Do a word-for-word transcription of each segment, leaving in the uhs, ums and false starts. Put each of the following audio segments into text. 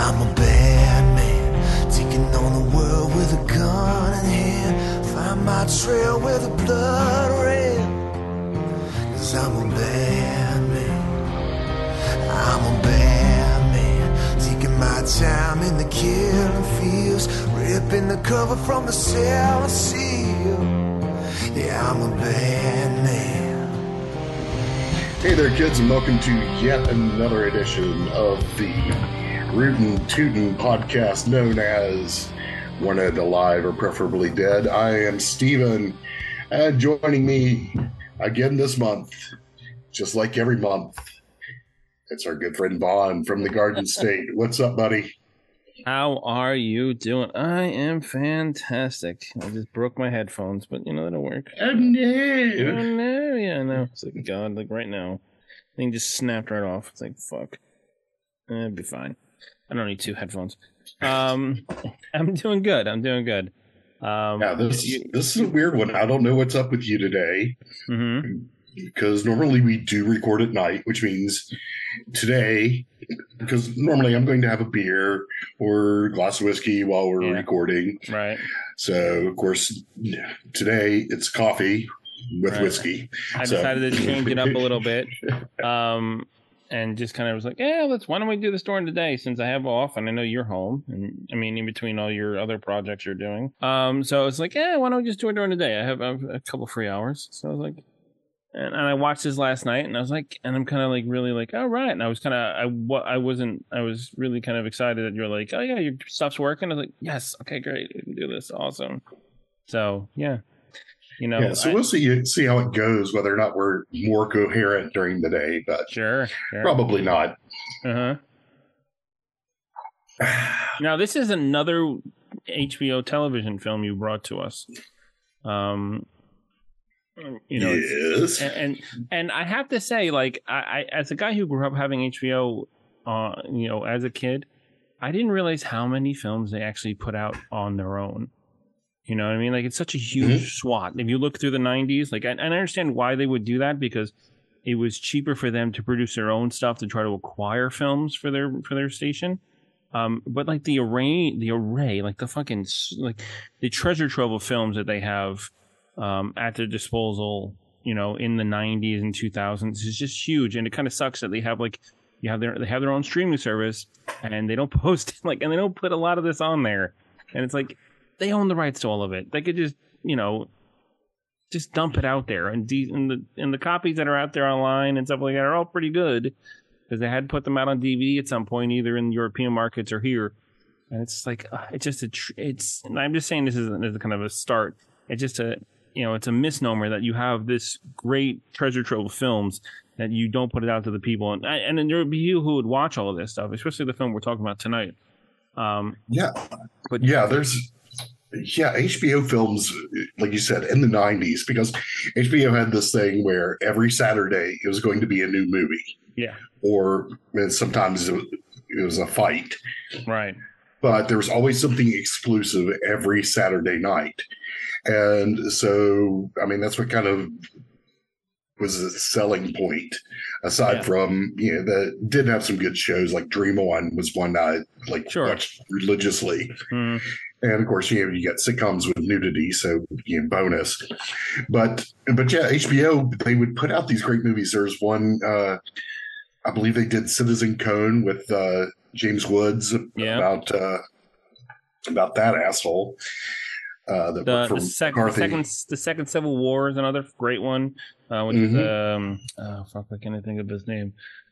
I'm a bad man, taking on the world with a gun in hand. Find my trail where the blood ran. Cause I'm a bad man. I'm a bad man, taking my time in the killing fields, ripping the cover from the cell seal. Yeah, I'm a bad man. Hey there, kids, and welcome to yet another edition of the Rootin' Tootin' podcast known as Wanted Alive or Preferably Dead. I am Steven, and joining me again this month, just like every month, it's our good friend Vaughn from the Garden State. What's up, buddy? How are you doing? I am fantastic. I just broke my headphones, but you know, that'll work. Oh, no. Oh, no. Yeah, I know. It's like, God, like right now. Thing just snapped right off. It's like, fuck. Eh, it'd be fine. I don't need two headphones. Um, I'm doing good. I'm doing good. Um, yeah, this, you, this is a weird one. I don't know what's up with you today. Mm-hmm. Because normally we do record at night, which means today, because normally I'm going to have a beer or a glass of whiskey while we're yeah. recording. Right. So, of course, today it's coffee with right. whiskey. I so. decided to change it up a little bit. Um, and just kind of was like, yeah, let's, why don't we do the store today since I have off and I know you're home. And I mean, in between all your other projects you're doing. Um, so it's like, yeah, why don't we just do it during the day? I have, I have a couple free hours. So I was like, And, and I watched this last night, and I was like, and I'm kind of like really like, all right. And I was kind of, I, I wasn't, I was really kind of excited that you're like, oh yeah, your stuff's working. I was like, yes, okay, great, we can do this, awesome. So yeah, you know. Yeah, so I, we'll see see how it goes, whether or not we're more coherent during the day, but sure, sure. probably not. Uh huh. Now this is another H B O television film you brought to us. Um. You know, yes. and, and and I have to say, like, I, I as a guy who grew up having H B O, uh, you know, as a kid, I didn't realize how many films they actually put out on their own. You know what I mean? Like, it's such a huge mm-hmm. swath. If you look through the nineties, like, and I understand why they would do that because it was cheaper for them to produce their own stuff to try to acquire films for their for their station. Um, but like the array, the array, like the fucking like the treasure trove of films that they have. Um, at their disposal, you know, in the nineties and two thousands is just huge, and it kind of sucks that they have like you have their they have their own streaming service, and they don't post like and they don't put a lot of this on there, and it's like they own the rights to all of it. They could just you know just dump it out there, and, de- and the and the copies that are out there online and stuff like that are all pretty good because they had put them out on D V D at some point, either in European markets or here, and it's like uh, it's just a tr- it's. And I'm just saying this is as a kind of a start. It's just a You know, it's a misnomer that you have this great treasure trove of films that you don't put it out to the people. And and then there would be you who would watch all of this stuff, especially the film we're talking about tonight. Um, yeah. But yeah, there's, yeah, H B O films, like you said, in the nineties, because H B O had this thing where every Saturday it was going to be a new movie. Yeah. Or sometimes it was, it was a fight. Right. But there was always something exclusive every Saturday night. And so, I mean, that's what kind of was a selling point, aside yeah. from, you know, that did have some good shows, like Dream On was one I like sure. watched religiously. Mm. And of course, you know, you get sitcoms with nudity, so, you know, bonus. But, but yeah, H B O, they would put out these great movies. There's one, uh, I believe they did Citizen Cone with uh, James Woods yeah. about, uh, about that asshole. Uh, the, the, the, sec- the second, the second Civil War is another great one. Uh, which mm-hmm. is um, oh fuck, I can't think of his name.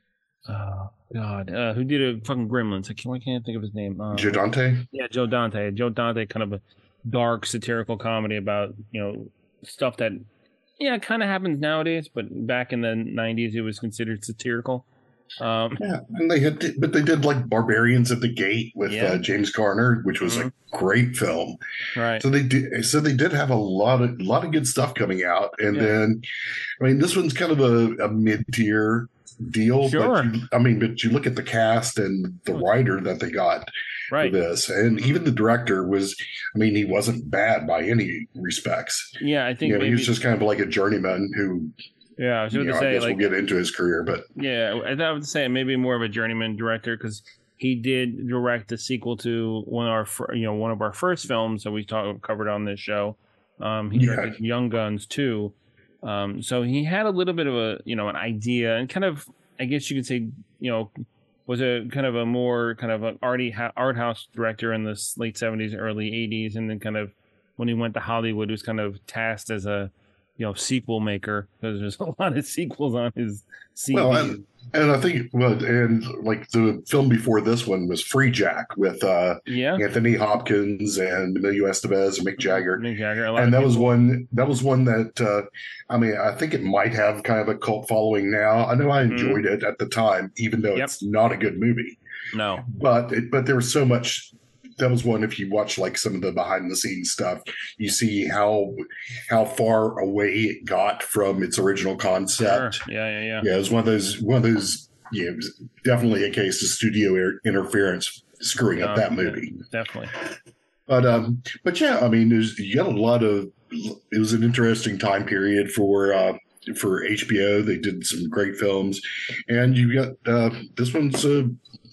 Oh God, uh, who did a fucking Gremlins? I can't, I can't think of his name. Uh, Joe Dante. Yeah, Joe Dante. Joe Dante, kind of a dark satirical comedy about you know stuff that yeah kind of happens nowadays, but back in the nineties it was considered satirical. Um, yeah, and they had, but they did like Barbarians at the Gate with yeah. uh, James Garner, which was mm-hmm. a great film. Right. So they did. So they did have a lot of lot of good stuff coming out, and yeah. then, I mean, this one's kind of a, a mid tier deal. Sure. But you, I mean, but you look at the cast and the writer that they got right. for this, and even the director was. I mean, he wasn't bad by any respects. Yeah, I think you know, maybe, he was just kind of like a journeyman who. Yeah, I was going to know, say, I guess like, we'll get into his career, but yeah, I would say maybe more of a journeyman director because he did direct the sequel to one of our fir- you know one of our first films that we talked covered on this show. Um, he directed yeah. Young Guns too. Um, so he had a little bit of a you know an idea and kind of I guess you could say you know was a kind of a more kind of an arty art house director in the late seventies, early eighties, and then kind of when he went to Hollywood, he was kind of tasked as a you know sequel maker because there's a lot of sequels on his C V. Well, and, and I think well, and like the film before this one was Free Jack with uh, yeah. Anthony Hopkins and Emilio Estevez and Mick Jagger. Mick Jagger, and that was one. That was one that uh, I mean, I think it might have kind of a cult following now. I know I enjoyed mm-hmm. it at the time, even though yep. it's not a good movie. No, but it, but there was so much. That was one. If you watch like some of the behind the scenes stuff, you see how how far away it got from its original concept. Sure. Yeah, yeah, yeah. Yeah, it was one of those. One of those. Yeah, it was definitely a case of studio er- interference screwing up um, that movie. Definitely. But um, but yeah, I mean, there's you got a lot of. It was an interesting time period for uh, for H B O. They did some great films, and you got uh, this one's a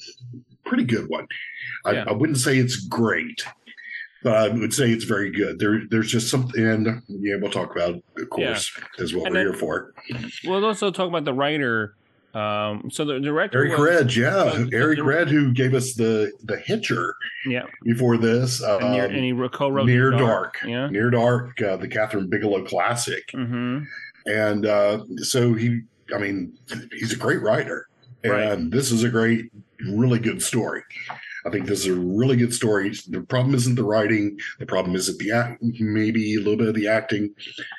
pretty good one. I, yeah. I wouldn't say it's great, but I would say it's very good. There, there's just something, and yeah, we'll talk about, of course, yeah. is what and we're then, here for. We'll also talk about the writer. Um, so the director, Eric was, Red, yeah, was, Eric the, Red, who gave us the the Hitcher, yeah, before this, um, and, near, and he co-wrote Near Dark, Dark, yeah, Near Dark, uh, the Catherine Bigelow classic, mm-hmm. and uh, so he, I mean, he's a great writer, and right. this is a great, really good story. I think this is a really good story. The problem isn't the writing. The problem isn't the act, maybe a little bit of the acting,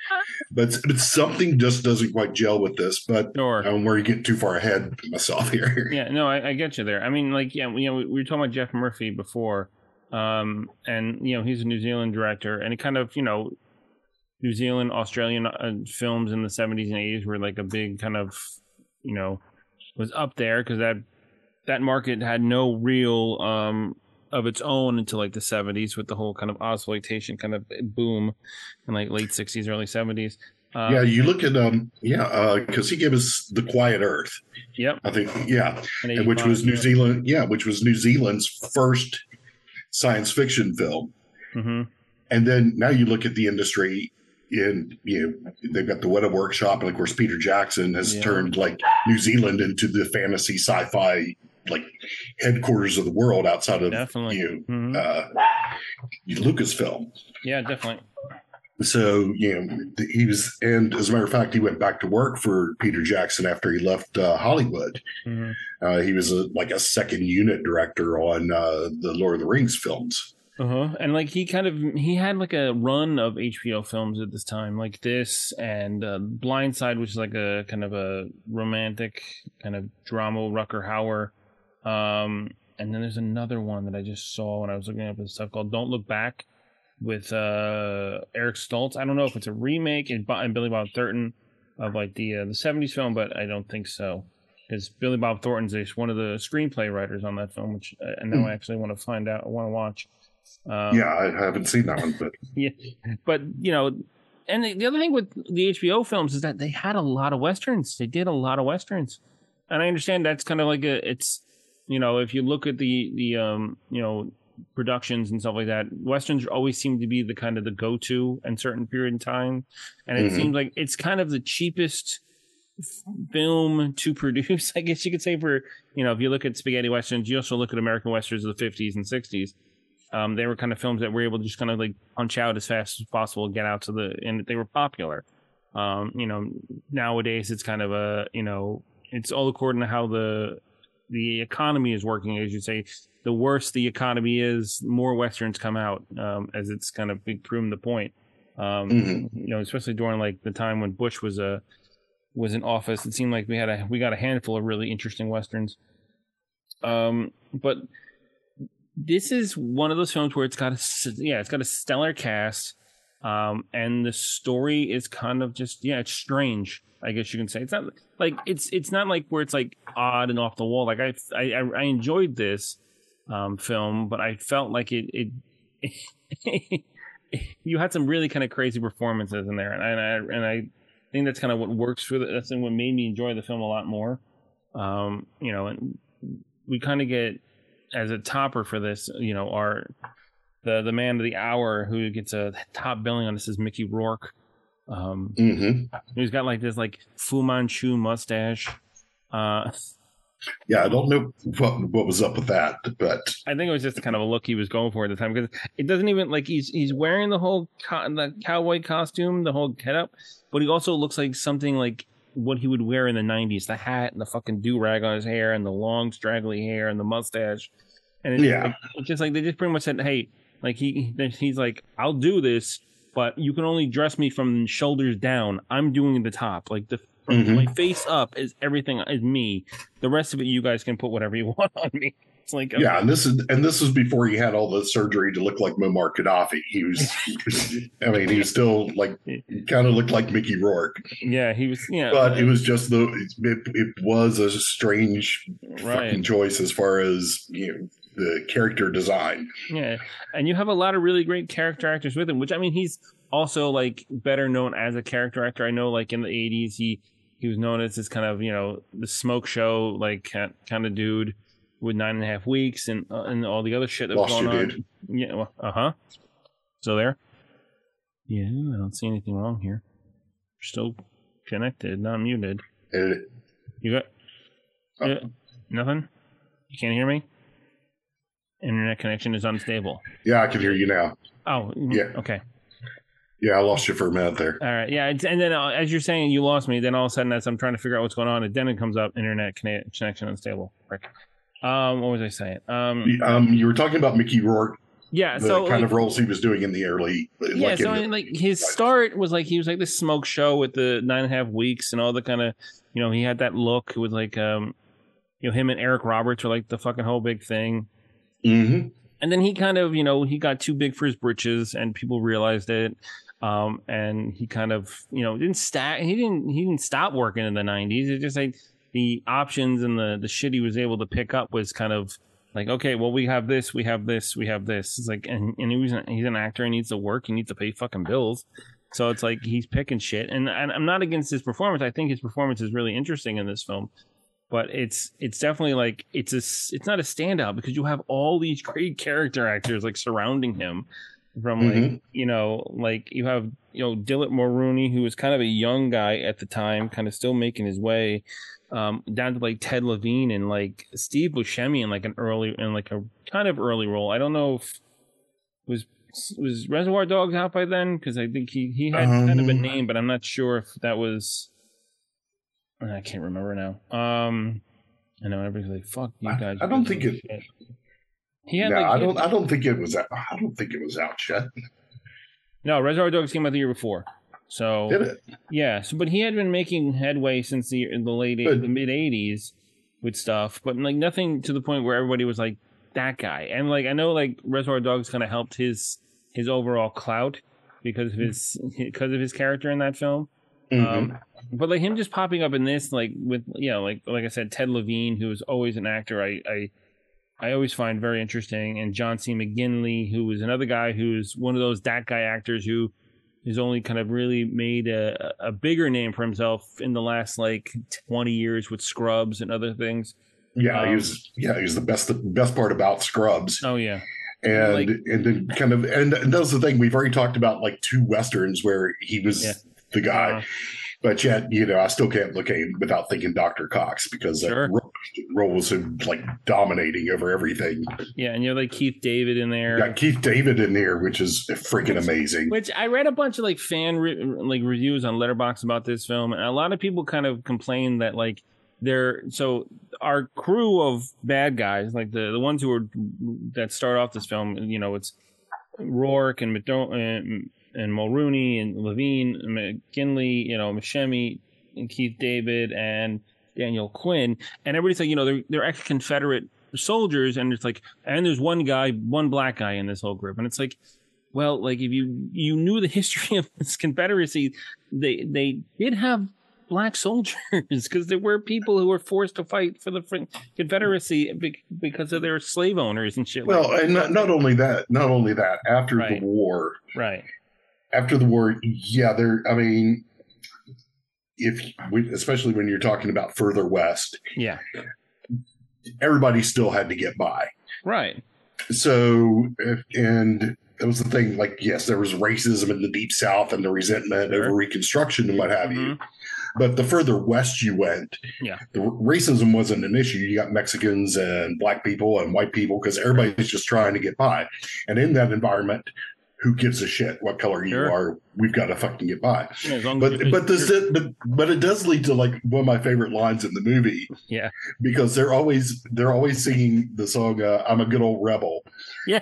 but, but something just doesn't quite gel with this. But sure. I'm where you get too far ahead myself here. Yeah, no, I, I get you there. I mean, like, yeah, you know, we, we were talking about Jeff Murphy before, um, and you know, he's a New Zealand director, and he kind of, you know, New Zealand, Australian uh, films in the seventies and eighties were like a big kind of, you know, was up there because that. That market had no real um, of its own until like the seventies with the whole kind of Ozploitation kind of boom in like late sixties, early seventies. Um, yeah, you look at um, yeah, because uh, he gave us The Quiet Earth. Yep. I think yeah, and which was New yeah. Zealand. Yeah, which was New Zealand's first science fiction film. Mm-hmm. And then now you look at the industry. And you know they've got the Weta Workshop, and of course Peter Jackson has yeah. turned like New Zealand into the fantasy sci-fi like headquarters of the world outside of definitely. you know, mm-hmm. uh, Lucasfilm. Yeah, definitely. So you know he was, and as a matter of fact, he went back to work for Peter Jackson after he left uh, Hollywood. Mm-hmm. Uh, he was a, like a second unit director on uh, the Lord of the Rings films. Uh-huh. And like he kind of he had like a run of H B O films at this time, like this and uh, Blindside, which is like a kind of a romantic kind of drama, Rucker Hauer. Um, and then there's another one that I just saw when I was looking up this stuff called Don't Look Back with uh, Eric Stoltz. I don't know if it's a remake and, and Billy Bob Thornton of like the uh, the seventies film, but I don't think so. Because Billy Bob Thornton's one of the screenplay writers on that film, which uh, and now mm. I actually want to find out, I want to watch. Um, yeah, I haven't seen that one, but yeah, but you know, and the, the other thing with the H B O films is that they had a lot of westerns. They did a lot of westerns, and I understand that's kind of like a. It's you know, if you look at the the um you know productions and stuff like that, westerns always seem to be the kind of the go to in certain period in time, and it mm-hmm. seems like it's kind of the cheapest film to produce. I guess you could say for you know if you look at spaghetti westerns, you also look at American westerns of the fifties and sixties. Um, they were kind of films that were able to just kind of like punch out as fast as possible, get out to the, and they were popular. Um, you know, nowadays it's kind of a, you know, it's all according to how the the economy is working, as you say. The worse the economy is, the more westerns come out, um, as it's kind of proven the point. Um, mm-hmm. You know, especially during like the time when Bush was a was in office, it seemed like we had a we got a handful of really interesting westerns. Um, but this is one of those films where it's got a yeah, it's got a stellar cast, um, and the story is kind of just yeah, it's strange. I guess you can say it's not like it's it's not like where it's like odd and off the wall. Like I I, I enjoyed this um, film, but I felt like it it you had some really kind of crazy performances in there, and I and I think that's kind of what works for it. That's what made me enjoy the film a lot more. Um, you know, and we kind of get. as a topper for this, you know, are the the man of the hour who gets a top billing on this is Mickey Rourke. Um, mm-hmm. He's got like this like Fu Manchu mustache. Uh, yeah, I don't know what what was up with that, but I think it was just kind of a look he was going for at the time, because it doesn't even like he's he's wearing the whole co- the cowboy costume, the whole getup, but he also looks like something like what he would wear in the nineties: the hat and the fucking do rag on his hair and the long straggly hair and the mustache. And it's, yeah, like, it's just like they just pretty much said, hey, like he he's like, I'll do this, but you can only dress me from shoulders down. I'm doing the top, like the from mm-hmm. my face up is everything is me. The rest of it, you guys can put whatever you want on me. It's like okay. yeah, and this is and this was before he had all the surgery to look like Muammar Gaddafi. He was, I mean, he was still like kind of looked like Mickey Rourke. Yeah, he was. Yeah, but it was just the it, it was a strange right. fucking choice as far as you know the character design. Yeah, and you have a lot of really great character actors with him. Which I mean, he's also like better known as a character actor. I know, like in the eighties, he he was known as this kind of you know the smoke show like kind of dude with Nine and a Half Weeks and uh, and all the other shit that was Lost going you, on. Dude. Yeah, well, uh huh. Still there? Yeah, I don't see anything wrong here. You're still connected, not muted. Uh, you got oh. uh, nothing? You can't hear me? Internet connection is unstable. Yeah, I can hear you now. Oh, yeah. Okay. Yeah, I lost you for a minute there. All right. Yeah, it's, and then uh, as you're saying you lost me, then all of a sudden as I'm trying to figure out what's going on, and then it comes up internet conne- connection unstable. Right. Um, what was I saying? Um, um, you were talking about Mickey Rourke. Yeah, the so kind like, of roles he was doing in the early. Yeah, like so the, I mean, like his start was like he was like this smoke show with the Nine and a Half Weeks and all the kind of, you know, he had that look with like, um, you know, him and Eric Roberts were like the fucking whole big thing. Mm-hmm. And then he kind of, you know, he got too big for his britches, and people realized it. Um, and he kind of, you know, didn't stop. He didn't. He didn't stop working in the nineties. It's just like the options and the the shit he was able to pick up was kind of like, okay, well, we have this, we have this, we have this. It's like, and, and he was an, he's an actor. He needs to work. He needs to pay fucking bills. So it's like he's picking shit. And, and I'm not against his performance. I think his performance is really interesting in this film. But it's it's definitely like it's a it's not a standout because you have all these great character actors like surrounding him. From like mm-hmm. you know like you have you know Dilip Mulrooney, who was kind of a young guy at the time, kind of still making his way, um, down to like Ted Levine and like Steve Buscemi in like an early in like a kind of early role. I don't know if was was Reservoir Dogs out by then, because I think he he had um, kind of a name, but I'm not sure if that was. I can't remember now. Um, I know everybody's like, "Fuck you guys." I, I don't think it. Shit. He had no, like, I don't. I don't think it was. Out, I don't think it was out yet. No, Reservoir Dogs came out the year before. So did it? Yeah. So, but he had been making headway since the the late the mid eighties with stuff, but like nothing to the point where everybody was like that guy. And like I know like Reservoir Dogs kind of helped his his overall clout because of his because of his character in that film. Mm-hmm. Um, but like him just popping up in this, like with you know, like like I said, Ted Levine, who was always an actor I I, I always find very interesting, and John C. McGinley, who was another guy who's one of those that guy actors who has only kind of really made a, a bigger name for himself in the last like twenty years with Scrubs and other things. Yeah, um, he was. Yeah, he was the best. The best part about Scrubs. Oh yeah. And like, and then kind of and, and that's the thing, we've already talked about like two westerns where he was yeah. the guy, uh, but yet you know I still can't look at him without thinking Doctor Cox, because sure. that role, role was him like dominating over everything. Yeah, and you have like Keith David in there. You got Keith David in there, which is freaking which, amazing. Which I read a bunch of like fan re- like reviews on Letterboxd about this film, and a lot of people kind of complain that like they're so our crew of bad guys, like the the ones who are that start off this film, you know, it's Rourke and McDo- and, and Mulrooney and Levine, and McGinley, you know, Buscemi and Keith David and Daniel Quinn, and everybody's like, you know, they're they're ex-Confederate soldiers, and it's like, and there's one guy, one black guy in this whole group, and it's like, well, like if you you knew the history of this Confederacy, they they did have black soldiers, because there were people who were forced to fight for the Confederacy because of their slave owners and shit. Well, like and not, not only that, not only that, after right. the war, right? After the war, yeah, there. I mean, if we, especially when you're talking about further west, yeah, everybody still had to get by. Right. So, and that was the thing, like, yes, there was racism in the Deep South and the resentment Sure. over Reconstruction and what have Mhm. you. But the further west you went, Yeah. the racism wasn't an issue. You got Mexicans and black people and white people because everybody's just trying to get by. And in that environment, who gives a shit what color you Sure. are? We've got to fucking get by. Yeah, as long But as you- but this you're- but but it does lead to like one of my favorite lines in the movie yeah. because they're always they're always singing the song uh, "I'm a Good Old Rebel." Yeah.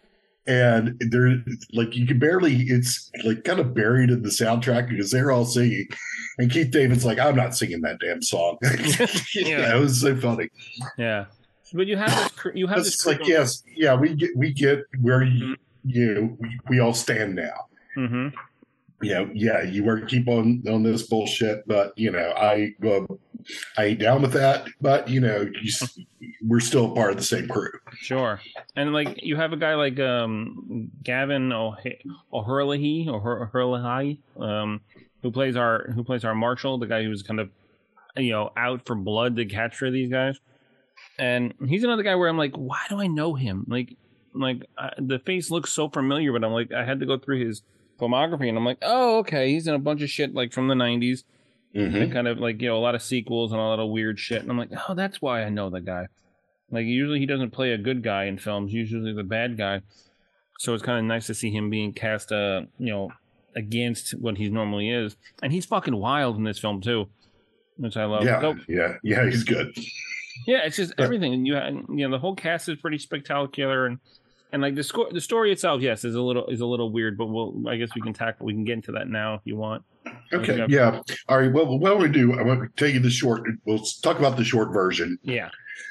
And they're like, you can barely, it's like kind of buried in the soundtrack because they're all singing. And Keith David's like, I'm not singing that damn song. Yeah. yeah, it was so funny. Yeah. But you have this. cr- You have It's this. like, yes, yeah, we get, we get where you, you know, we, we all stand now. Mm-hmm. You know, yeah, you were keep on on this bullshit, but you know, I uh, I ain't down with that. But you know, you, s- we're still part of the same crew. Sure. And like you have a guy like um, Gavin O'H- O'Hurley or O'Hurley, um, who plays our who plays our marshal, the guy who's kind of you know out for blood to capture these guys. And he's another guy where I'm like, why do I know him? Like, like I, the face looks so familiar, but I'm like, I had to go through his filmography, and I'm like, oh, okay, he's in a bunch of shit like from the nineties, Mm-hmm. and kind of like you know a lot of sequels and a lot of weird shit. And I'm like, oh, that's why I know the guy. Like usually he doesn't play a good guy in films, usually the bad guy. So it's kind of nice to see him being cast, uh, you know, against what he normally is, and he's fucking wild in this film too, which I love. Yeah, So, yeah, yeah, he's good. yeah, it's just everything, and you you know the whole cast is pretty spectacular, and and like the score, the story itself, yes, is a little is a little weird, but we'll I guess we can tackle we can get into that now if you want. Okay, Okay. yeah. All right. Well, what we do, I'm going to tell you the short. We'll talk about the short version. Yeah,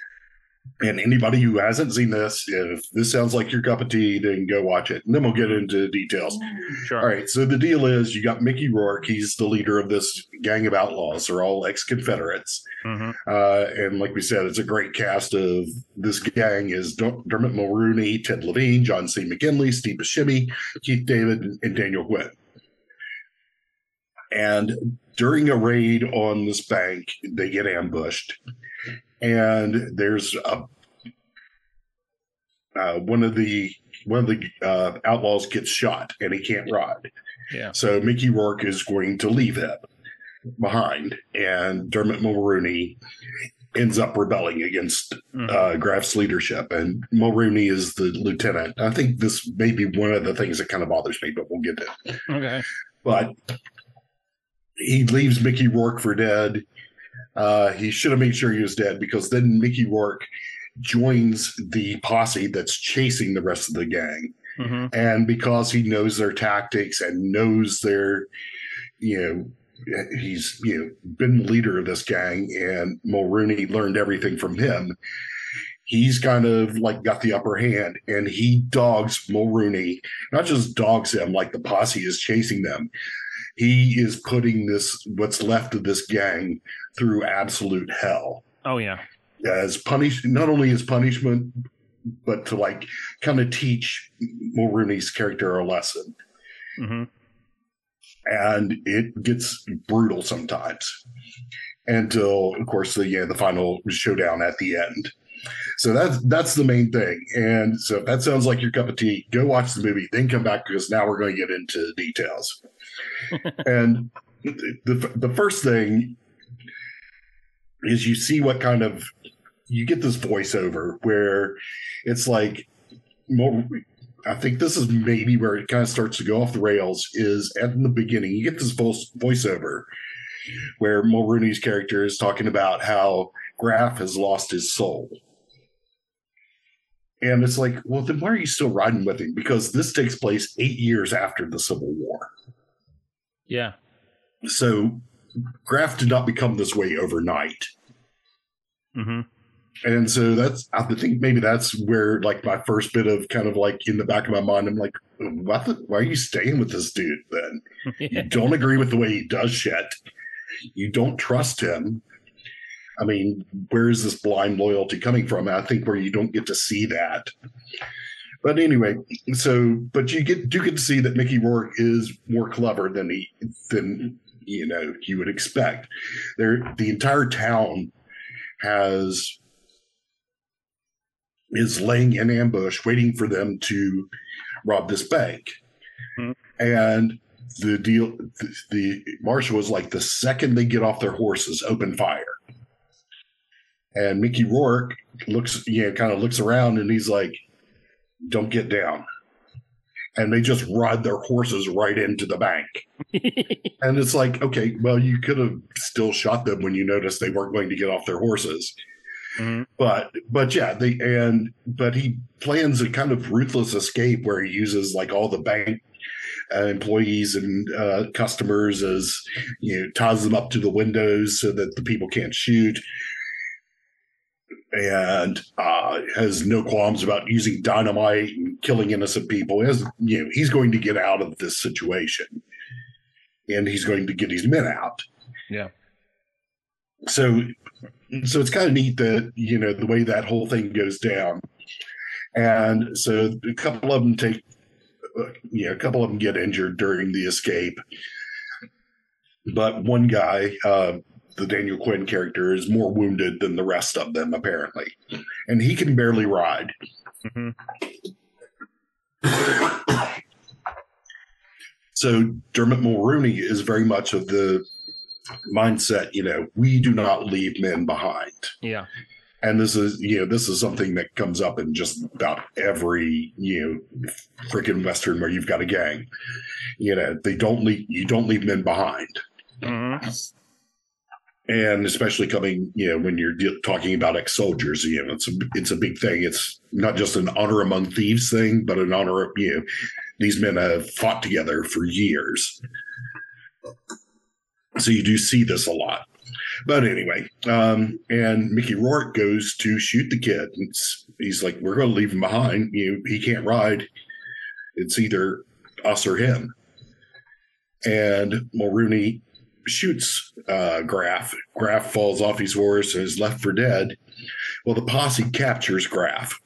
And anybody who hasn't seen this, if this sounds like your cup of tea, then go watch it. And then we'll get into details. sure. All right. So the deal is, you got Mickey Rourke. He's the leader of this gang of outlaws. They're all ex-Confederates. Mm-hmm. Uh, and like we said, it's a great cast of this gang is Der- Dermot Mulrooney, Ted Levine, John C. McGinley, Steve Buscemi, Keith David, and Daniel Quinn. And during a raid on this bank, they get ambushed. And there's a uh, one of the one of the uh, outlaws gets shot, and he can't ride. Yeah. So Mickey Rourke is going to leave him behind, and Dermot Mulrooney ends up rebelling against Mhm. uh, Graff's leadership, and Mulrooney is the lieutenant. I think this may be one of the things that kind of bothers me, but we'll get to it. Okay. But he leaves Mickey Rourke for dead. Uh, he should have made sure he was dead, because then Mickey Rourke joins the posse that's chasing the rest of the gang. Mm-hmm. And because he knows their tactics and knows their, you know, he's, you know, been the leader of this gang, and Mulrooney learned everything from him. He's kind of like got the upper hand, and he dogs Mulrooney, not just dogs him like the posse is chasing them. He is putting this, what's left of this gang, through absolute hell Oh yeah. as punish, not only as punishment, but to like kind of teach Mulrooney's character a lesson. Mm-hmm. And it gets brutal sometimes, until, of course, the yeah, the final showdown at the end. So that's that's the main thing. And so if that sounds like your cup of tea, go watch the movie, then come back, because now we're going to get into details. And the the first thing is, you see what kind of, you get this voiceover where it's like, more, I think this is maybe where it kind of starts to go off the rails, is at the beginning, you get this voice, voiceover where Mulrooney's character is talking about how Graff has lost his soul. And it's like, well, then why are you still riding with him? Because this takes place eight years after the Civil War. Yeah. So Graff did not become this way overnight. Mm-hmm. And so that's, I think maybe that's where like my first bit of kind of like in the back of my mind, I'm like, what the, why are you staying with this dude then? You don't agree with the way he does shit. You don't trust him. I mean, where is this blind loyalty coming from? I think where you don't get to see that. But anyway, so, but you get, do get to see that Mickey Rourke is more clever than he, than, you know, you would expect. There, the entire town has is laying in ambush, waiting for them to rob this bank. Mm-hmm. And the deal, the, the marshal is like, the second they get off their horses, open fire. And Mickey Rourke looks, you know, kind of looks around and he's like, don't get down. And they just ride their horses right into the bank. And it's like, okay, well, you could have still shot them when you noticed they weren't going to get off their horses. Mm-hmm. But, but yeah, they, and, but he plans a kind of ruthless escape where he uses like all the bank uh, employees and uh, customers as, you know, ties them up to the windows so that the people can't shoot. And uh, has no qualms about using dynamite and killing innocent people. He has, you know, he's going to get out of this situation, and he's going to get his men out. Yeah. So, so it's kind of neat that, you know, the way that whole thing goes down. And so a couple of them take, uh, you know, a couple of them get injured during the escape, but one guy. Uh, the Daniel Quinn character is more wounded than the rest of them, apparently. And he can barely ride. Mm-hmm. So Dermot Mulroney is very much of the mindset, you know, we do not leave men behind. Yeah. And this is, you know, this is something that comes up in just about every, you know, freaking Western where you've got a gang. You know, they don't leave, you don't leave men behind. Mm-hmm. And especially coming, you know, when you're de- talking about ex-soldiers, you know, it's a, it's a big thing. It's not just an honor among thieves thing, but an honor of, you know, these men have fought together for years. So you do see this a lot. But anyway, um, and Mickey Rourke goes to shoot the kid. It's, he's like, we're going to leave him behind. You know, he can't ride. It's either us or him. And Mulroney shoots uh, Graff. Graff falls off his horse and is left for dead. Well, the posse captures Graff.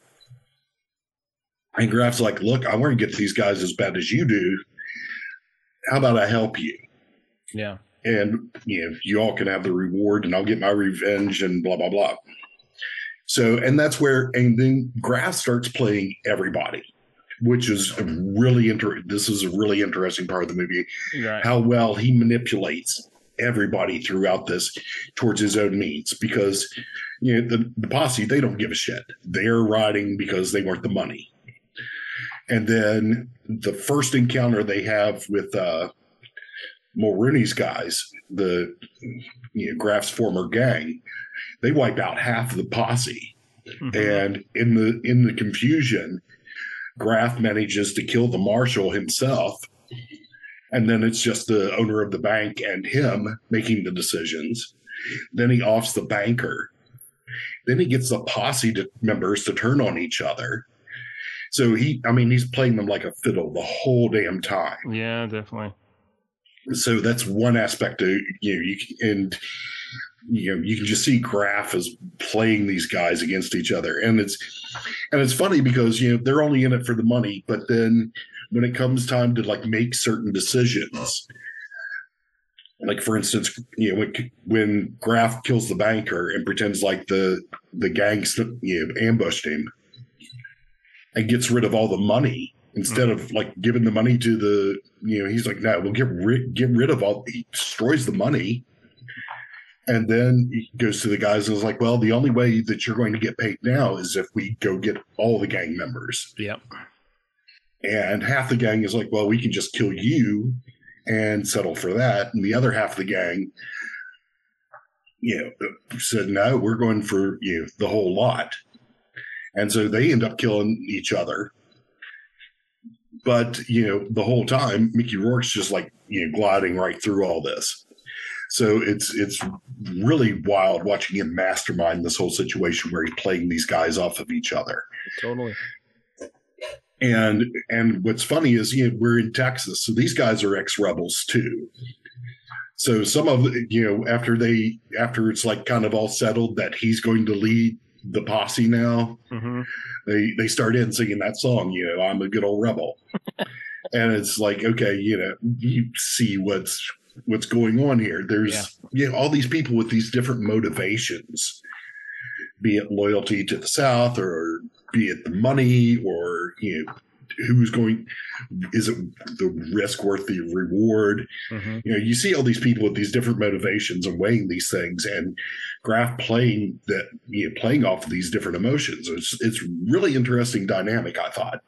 And Graff's like, look, I want to get these guys as bad as you do. How about I help you? Yeah. And, you know, you all can have the reward and I'll get my revenge and blah, blah, blah. So, and that's where, and then Graff starts playing everybody, which is a really interesting. This is a really interesting part of the movie. Right. How well he manipulates everybody throughout this towards his own means, because, you know, the, the posse, they don't give a shit. They're riding because they want the money. And then the first encounter they have with uh, Mulroney's guys, the, you know, Graff's former gang, they wipe out half of the posse. Mm-hmm. And in the in the confusion, Graff manages to kill the marshal himself, and then it's just the owner of the bank and him making the decisions. Then he offs the banker. Then he gets the posse to, members to turn on each other. So he, I mean, he's playing them like a fiddle the whole damn time. Yeah, definitely. So that's one aspect of, you know, you can, and you know, you can just see Graff as playing these guys against each other. And it's, and it's funny because, you know, they're only in it for the money, but then when it comes time to like make certain decisions, like for instance, you know, when, when Graff kills the banker and pretends like the, the gang, you know, ambushed him and gets rid of all the money, instead of like giving the money to the, you know, he's like, no, we'll get rid, get rid of all, he destroys the money. And then he goes to the guys and is like, well, the only way that you're going to get paid now is if we go get all the gang members. Yep. And half the gang is like, well, we can just kill you and settle for that. And the other half of the gang, you know, said, no, we're going for, you know, the whole lot. And so they end up killing each other. But, you know, the whole time, Mickey Rourke's just like, you know, gliding right through all this. So it's it's really wild watching him mastermind this whole situation where he's playing these guys off of each other. Totally. And and what's funny is, you know, we're in Texas, so these guys are ex-rebels too. So some of, you know, after they after it's like kind of all settled that he's going to lead the posse now, mm-hmm. they they start in singing that song, you know, I'm a good old rebel. And it's like, okay, you know, you see what's what's going on here. There's, yeah. you know, all these people with these different motivations, be it loyalty to the South or be it the money or, you know, who's going, is it the risk worth the reward? Mm-hmm. You know, you see all these people with these different motivations and weighing these things, and Graff playing that, you know, playing off of these different emotions. It's, it's really interesting dynamic, I thought.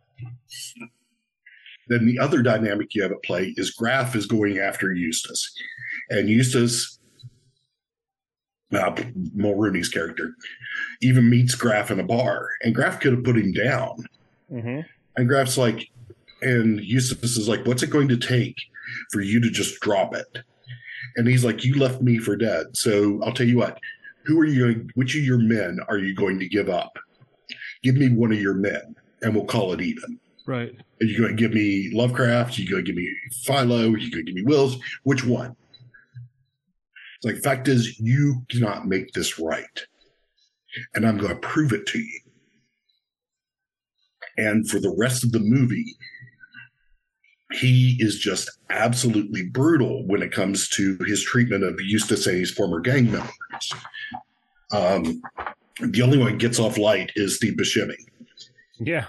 Then the other dynamic you have at play is Graff is going after Eustace, and Eustace, uh, Mulrooney's character, even meets Graff in a bar, and Graff could have put him down. Mm-hmm. And Graff's like, and Eustace is like, what's it going to take for you to just drop it? And he's like, you left me for dead. So I'll tell you what, who are you going, which of your men are you going to give up? Give me one of your men and we'll call it even. Right. Are you going to give me Lovecraft? Are you going to give me Philo? Are you going to give me Wills? Which one? It's like, fact is, you cannot make this right. And I'm going to prove it to you. And for the rest of the movie, he is just absolutely brutal when it comes to his treatment of Eustace and his former gang members. Um, the only one who gets off light is Steve Buscemi. Yeah.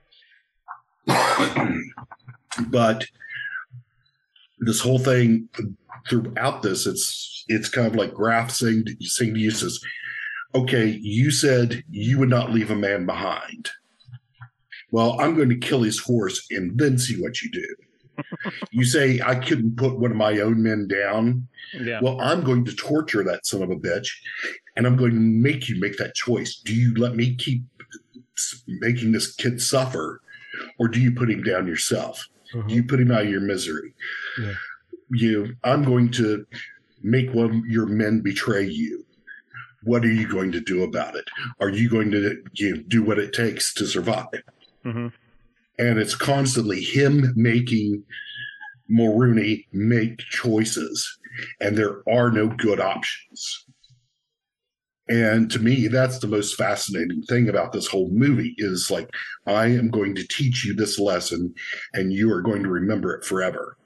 But this whole thing, throughout this, it's it's kind of like Graff saying to, saying to Eustace, okay, you said you would not leave a man behind. Well, I'm going to kill his horse and then see what you do. You say I couldn't put one of my own men down. Yeah. Well, I'm going to torture that son of a bitch, and I'm going to make you make that choice. Do you let me keep making this kid suffer, or do you put him down yourself? Mm-hmm. Do you put him out of your misery? Yeah. You, I'm going to make one of your men betray you. What are you going to do about it? Are you going to, you know, do what it takes to survive? Mm-hmm. And it's constantly him making Mulrooney make choices, and there are no good options. And to me, that's the most fascinating thing about this whole movie is like, I am going to teach you this lesson, and you are going to remember it forever.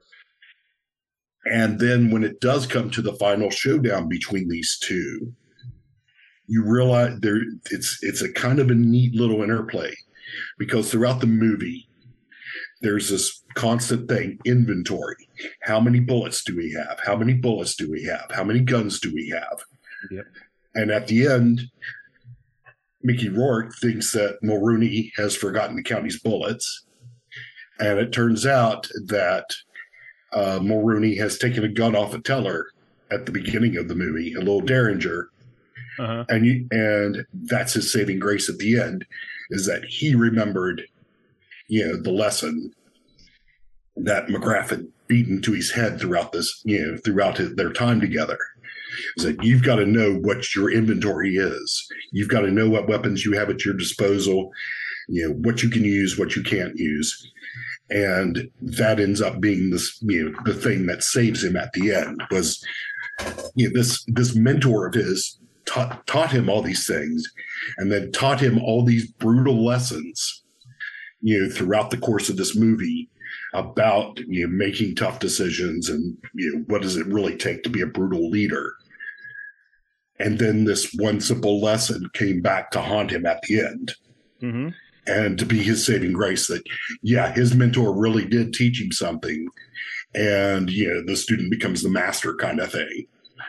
And then when it does come to the final showdown between these two, you realize there it's it's a kind of a neat little interplay. Because throughout the movie, there's this constant thing, inventory. How many bullets do we have? How many bullets do we have? How many guns do we have? Yep. And at the end, Mickey Rourke thinks that Mulrooney has forgotten to count his bullets. And it turns out that uh, Mulrooney has taken a gun off a teller at the beginning of the movie, a little Derringer. Uh-huh. And you, and that's his saving grace at the end, is that he remembered, you know, the lesson that McGrath had beaten to his head throughout this, you know, throughout his, their time together. Is that you've got to know what your inventory is. You've got to know what weapons you have at your disposal, you know, what you can use, what you can't use. And that ends up being this, you know, the thing that saves him at the end was, you know, this, this mentor of his taught, taught him all these things, and then taught him all these brutal lessons, you know, throughout the course of this movie about, you know, making tough decisions and, you know, what does it really take to be a brutal leader. And then this one simple lesson came back to haunt him at the end. Mm-hmm. And to be his saving grace that, yeah, his mentor really did teach him something. And, you know, the student becomes the master kind of thing.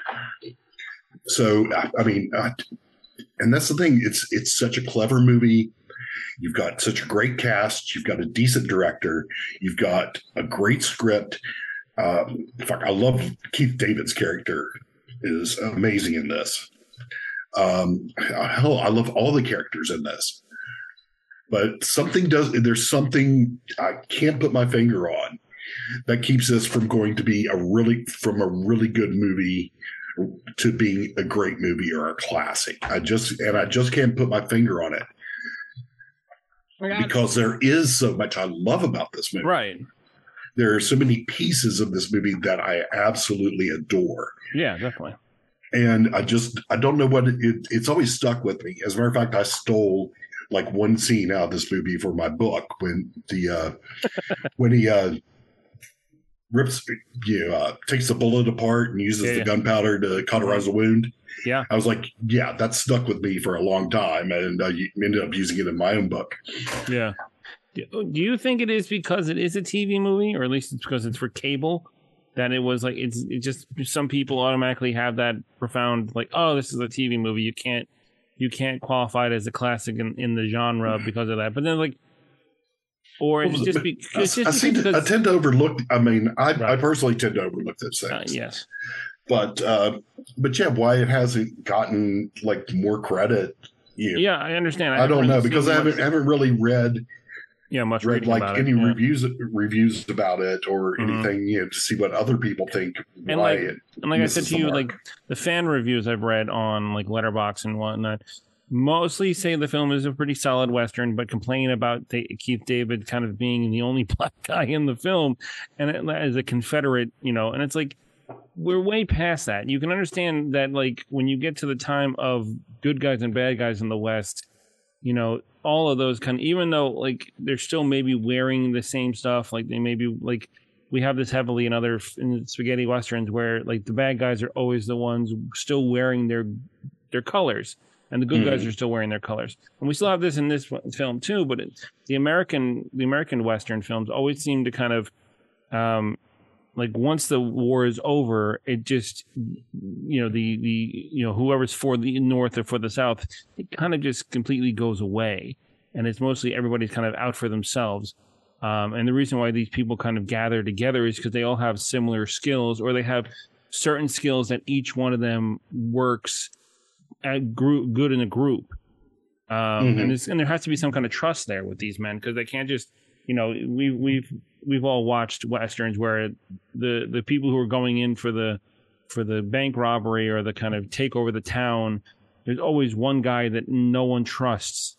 So, I mean, uh, and that's the thing. It's it's such a clever movie. You've got such a great cast. You've got a decent director. You've got a great script. Um, in fact, I love Keith David's character is amazing in this. Um, hell, I love all the characters in this. But something does, there's something I can't put my finger on that keeps this from going to be a really, from a really good movie to being a great movie or a classic. I just, and I just can't put my finger on it. Because there is so much I love about this movie. Right. There are so many pieces of this movie that I absolutely adore. Yeah, definitely. And I just, I don't know what, it, it, it's always stuck with me. As a matter of fact, I stole like one scene out of this movie for my book when the, uh, when he uh, rips, you know, uh, takes the bullet apart and uses Yeah, the yeah. gunpowder to cauterize the wound. Yeah. I was like, yeah, that stuck with me for a long time, and I uh, ended up using it in my own book. Yeah. Do you think it is because it is a T V movie, or at least it's because it's for cable, that it was like, it's it just, some people automatically have that profound, like, oh, this is a T V movie. You can't, you can't qualify it as a classic in, in the genre because of that. But then, like, or it's just, be, it's just I, I, because, I tend to overlook, I mean, I, right. I personally tend to overlook those things. Uh, yes. But, uh, but yeah, why it hasn't gotten like more credit. You know, yeah, I understand. I, I don't really know because I haven't, much, haven't really read, yeah, much read like about any it, yeah. reviews reviews about it or Mhm. anything, you know, to see what other people think. And why like, it and like I said misses to the you, mark. like the fan reviews I've read on like Letterboxd and whatnot, mostly say the film is a pretty solid Western, but complain about the, Keith David kind of being the only black guy in the film, and it, as a Confederate, you know, and it's like, we're way past that. You can understand that, like, when you get to the time of good guys and bad guys in the West, you know, all of those kind of, even though, like, they're still maybe wearing the same stuff, like, they maybe, like, we have this heavily in other in spaghetti Westerns where, like, the bad guys are always the ones still wearing their their colors, and the good Mm-hmm. guys are still wearing their colors. And we still have this in this film, too, but it, the American the American Western films always seem to kind of, um, like once the war is over, it just, you know, the, the, you know, whoever's for the North or for the South, it kind of just completely goes away. And it's mostly everybody's kind of out for themselves. Um, and the reason why these people kind of gather together is because they all have similar skills, or they have certain skills that each one of them works at group, good in a group. Um, Mm-hmm. and, and there has to be some kind of trust there with these men, because they can't just, you know, we, we've, we've all watched Westerns where the, the people who are going in for the, for the bank robbery or the kind of take over the town, there's always one guy that no one trusts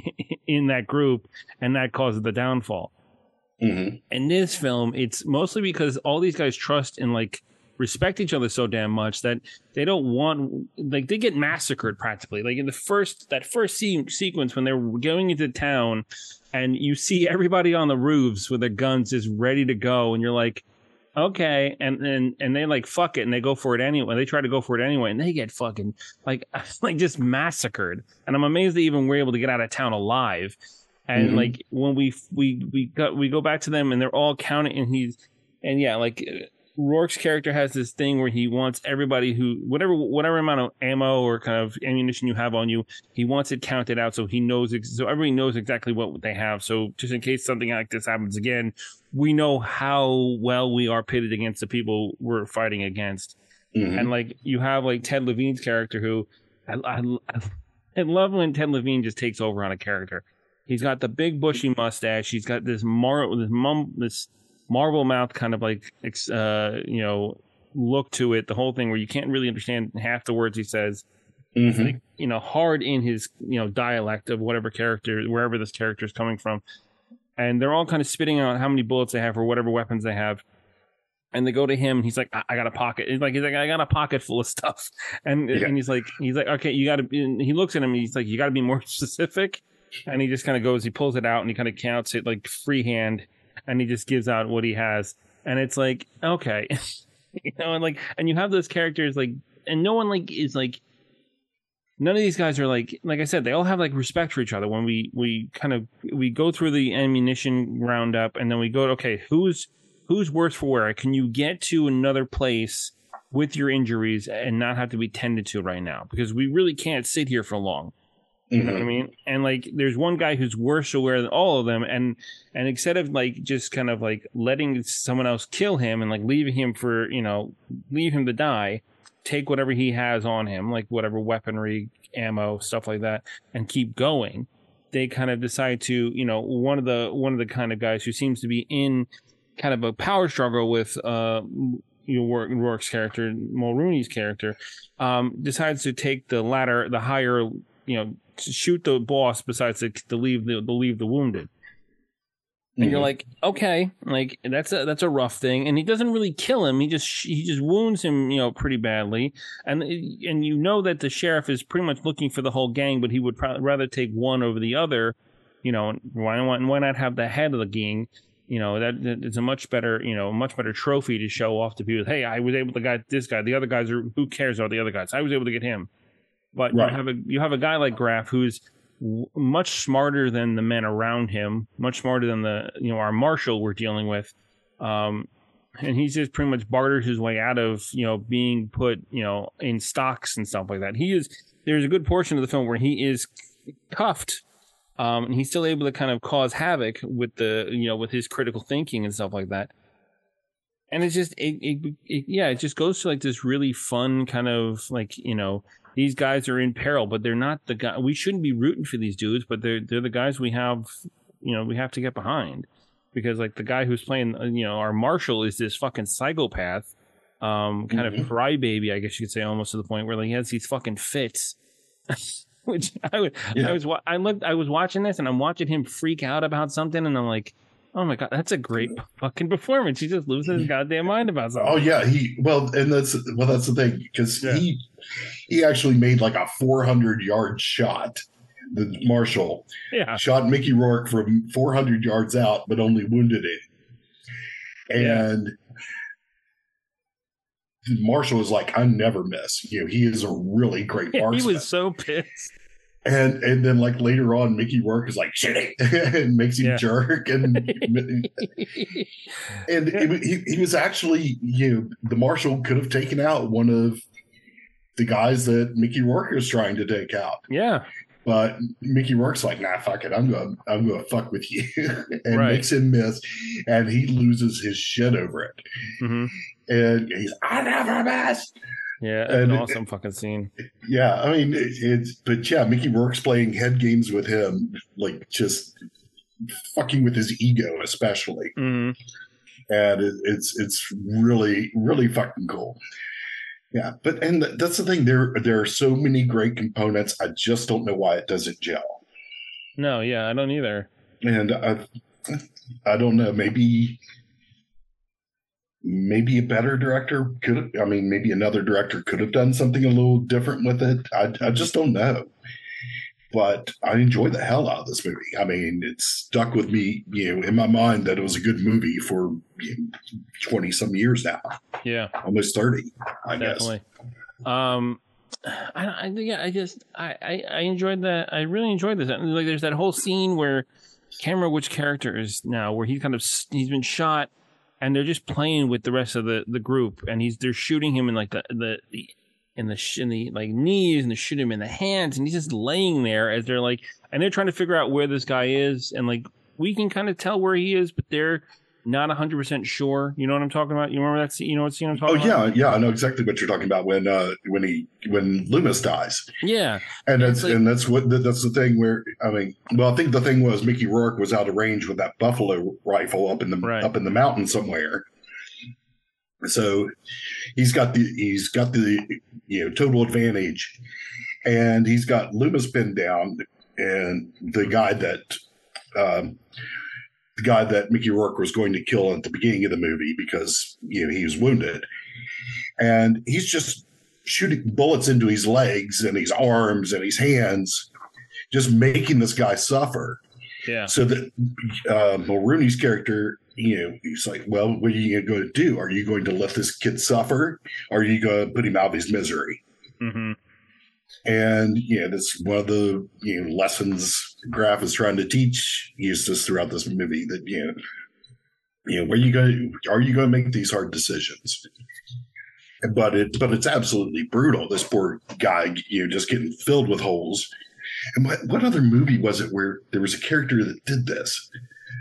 in that group, and that causes the downfall. Mm-hmm. In this film, it's mostly because all these guys trust and like respect each other so damn much that they don't want, like, they get massacred practically. Like in the first, that first scene, sequence when they're going into town, and you see everybody on the roofs with their guns just ready to go, and you're like, okay, and and and they like fuck it, and they go for it anyway. They try to go for it anyway, and they get fucking like like just massacred. And I'm amazed they even were able to get out of town alive. And mm-hmm. like when we we we got we go back to them, and they're all counting, and he's and yeah, like Rourke's character has this thing where he wants everybody who whatever whatever amount of ammo or kind of ammunition you have on you, he wants it counted out so he knows ex- so everybody knows exactly what they have. So just in case something like this happens again, we know how well we are pitted against the people we're fighting against. Mm-hmm. And like you have like Ted Levine's character, who I, I, I love when Ted Levine just takes over on a character. He's got the big bushy mustache. He's got this mar this mum this marble mouth kind of like uh you know look to it. The whole thing where you can't really understand half the words he says. Mm-hmm. Like, you know, hard in his you know dialect of whatever character, wherever this character is coming from. And they're all kind of spitting out how many bullets they have or whatever weapons they have. And they go to him, and he's like, I, I got a pocket. He's like, he's like, I got a pocket full of stuff. And yeah. and he's like, he's like, okay, you got to. He looks at him, and he's like, you got to be more specific. And he just kind of goes, he pulls it out, and he kind of counts it like freehand, and he just gives out what he has. And it's like, okay, you know, and like, and you have those characters like, and no one like is like. None of these guys are like, like I said, they all have like respect for each other. When we, we kind of, we go through the ammunition roundup, and then we go, okay, who's, who's worse for wear? Can you get to another place with your injuries and not have to be tended to right now? Because we really can't sit here for long. You mm-hmm. know what I mean? And like, there's one guy who's worse aware than all of them. And, and instead of like, just kind of like letting someone else kill him and like leaving him for, you know, leave him to die, take whatever he has on him, like whatever weaponry, ammo, stuff like that, and keep going. They kind of decide to, you know, one of the one of the kind of guys who seems to be in kind of a power struggle with uh, you know, Rourke's character, Mulrooney's character, um, decides to take the latter, the higher, you know, to shoot the boss besides to, to leave the to leave the wounded. And mm-hmm. you're like, okay, like that's a that's a rough thing, and he doesn't really kill him. He just he just wounds him, you know, pretty badly. And and you know that the sheriff is pretty much looking for the whole gang, but he would probably rather take one over the other. You know, why not why not have the head of the gang, you know, that, that it's a much better, you know, much better trophy to show off to people. Hey, I was able to get this guy. The other guys are, who cares about the other guys? I was able to get him. But right. you have a you have a guy like Graff who's w- much smarter than the men around him, much smarter than the, you know, our marshal we're dealing with. Um, and he's just pretty much bartered his way out of, you know, being put, you know, in stocks and stuff like that. He is, there's a good portion of the film where he is cuffed. Um, and he's still able to kind of cause havoc with the, you know, with his critical thinking and stuff like that. And it's just, it, it, it, yeah, it just goes to like this really fun kind of like, you know, these guys are in peril, but they're not the guy. We shouldn't be rooting for these dudes, but they're they're the guys we have, you know, we have to get behind, because like the guy who's playing, you know, our marshal is this fucking psychopath, um, kind mm-hmm. of crybaby, I guess you could say, almost to the point where like he has these fucking fits. Which I would, yeah. I was, I looked, I was watching this and I'm watching him freak out about something, and I'm like, oh my god, that's a great fucking performance. He just loses his goddamn mind about something. Oh yeah, he well, and that's well, that's the thing, because yeah. he he actually made like a four hundred yard shot. The marshal yeah. shot Mickey Rourke from four hundred yards out, but only wounded him. And yeah. Marshall was like, I never miss. You know, he is a really great marksman. He was so pissed. And and then like later on, Mickey Rourke is like, shit it, and makes him yeah. jerk. And and it, he, he was actually, you know, the marshal could have taken out one of the guys that Mickey Rourke was trying to take out. Yeah. But Mickey Rourke's like, nah, fuck it. I'm going I'm going to fuck with you. And right. makes him miss. And he loses his shit over it. Mm-hmm. And he's, I never miss. Yeah, it's an awesome fucking scene. Yeah, I mean, it, it's, but yeah, Mickey Rourke's playing head games with him, like just fucking with his ego, especially. Mm-hmm. And it, it's it's really, really fucking cool. Yeah, but and that's the thing. There there are so many great components. I just don't know why it doesn't gel. No, yeah, I don't either. And I, I don't know. Maybe, maybe a better director could have. I mean, maybe another director could have done something a little different with it. I I just don't know. But I enjoyed the hell out of this movie. I mean, it stuck with me, you know, in my mind that it was a good movie for twenty you know, some years now. Yeah, almost thirty, I Definitely. guess. Um, I, I yeah, I just I, I I enjoyed that. I really enjoyed this. Like, there's that whole scene where I can't remember which character is now, where he kind of he's been shot, and they're just playing with the rest of the, the group, and he's they're shooting him in like the the. the in the in the like knees, and they shoot him in the hands, and he's just laying there as they're like, and they're trying to figure out where this guy is, and like we can kind of tell where he is, but they're not a hundred percent sure. You know what I'm talking about? You remember that scene? You know what scene I'm talking oh, about? Oh yeah, yeah, I know exactly what you're talking about when uh when he when Loomis dies. Yeah, and that's like, and that's what that's the thing where I mean, well, I think the thing was Mickey Rourke was out of range with that buffalo rifle up in the right. up in the mountain somewhere. So he's got the he's got the you know total advantage, and he's got Loomis pinned down, and the guy that um, the guy that Mickey Rourke was going to kill at the beginning of the movie because you know he was wounded, and he's just shooting bullets into his legs and his arms and his hands, just making this guy suffer. Yeah. So that uh, Mulrooney's character, you know, he's like, well, what are you going to do? Are you going to let this kid suffer? Or are you going to put him out of his misery? Mm-hmm. And, yeah, that's one of the, you know, lessons Graff is trying to teach Eustace throughout this movie that, you know, you know, where you going to, are you going to make these hard decisions? But it, but it's absolutely brutal. This poor guy, you know, just getting filled with holes. And what, what other movie was it where there was a character that did this?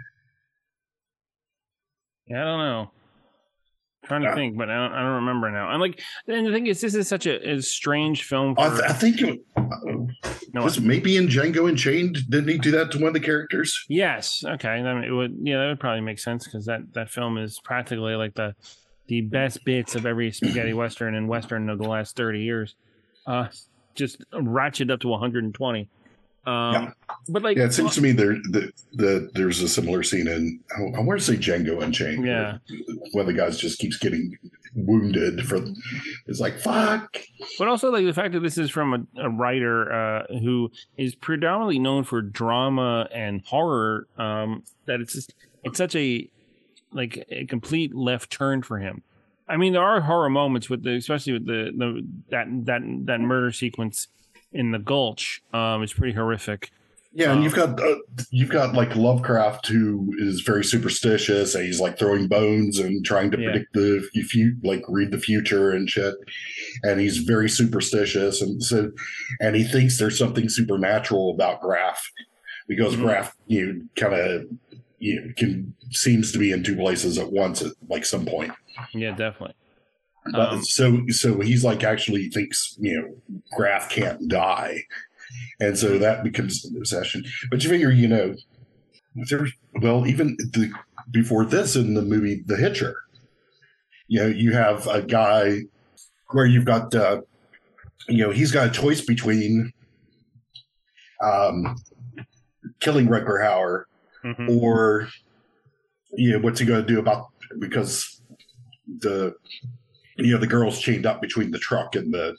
Yeah, I don't know. I'm trying to uh, think, but I don't, I don't remember now. I'm like, and the thing is, this is such a, a strange film. For, I, th- I think it, uh, no, was it maybe in Django Unchained. Didn't he do that to one of the characters? Yes. Okay. I mean, it would. Yeah, that would probably make sense because that, that film is practically like the the best bits of every spaghetti western and western of the last thirty years. Uh, just ratchet up to one hundred twenty. Um, yeah. But like, yeah, it seems to me there the, the there's a similar scene in I, I want to say Django Unchained. Yeah, one of the guys just keeps getting wounded for. It's like fuck. But also like the fact that this is from a, a writer uh, who is predominantly known for drama and horror. Um, that it's just it's such a like a complete left turn for him. I mean, there are horror moments with the, especially with the, the that that that murder sequence in the Gulch. Um, it's pretty horrific. Yeah, and you've got uh, you've got like Lovecraft, who is very superstitious, and he's like throwing bones and trying to Yeah. predict the if you like read the future and shit. And he's very superstitious, and so and he thinks there's something supernatural about Graff because Mhm. Graff, you know, kind of you know, can seems to be in two places at once at like some point. Yeah, definitely. But Um, so so he's like actually thinks, you know, Graff can't die. And so that becomes an obsession. But you figure, you know, there's, well, even the, before this in the movie The Hitcher, you know, you have a guy where you've got, uh, you know, he's got a choice between um, killing Rutger Hauer mhm. or, you know, what's he going to do about, because the, you know, the girl's chained up between the truck and the,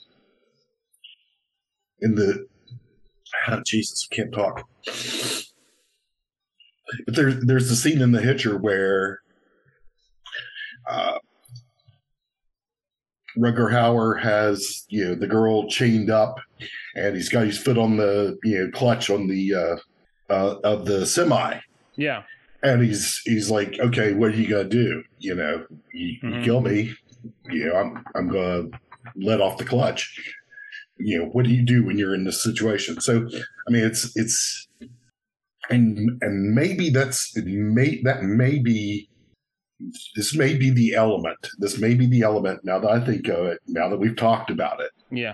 in the, oh, Jesus, I can't talk. But there's there's the scene in The Hitcher where uh, Rutger Hauer has, you know, the girl chained up, and he's got his foot on the, you know, clutch on the uh, uh, of the semi, Yeah. and he's he's like, okay, what are you gonna do? You know, you, Mhm. you kill me, you know, I'm I'm gonna let off the clutch. You know, what do you do when you're in this situation? So, I mean, it's it's, and and maybe that's it may that may be this may be the element. This may be the element. Now that I think of it, now that we've talked about it, Yeah.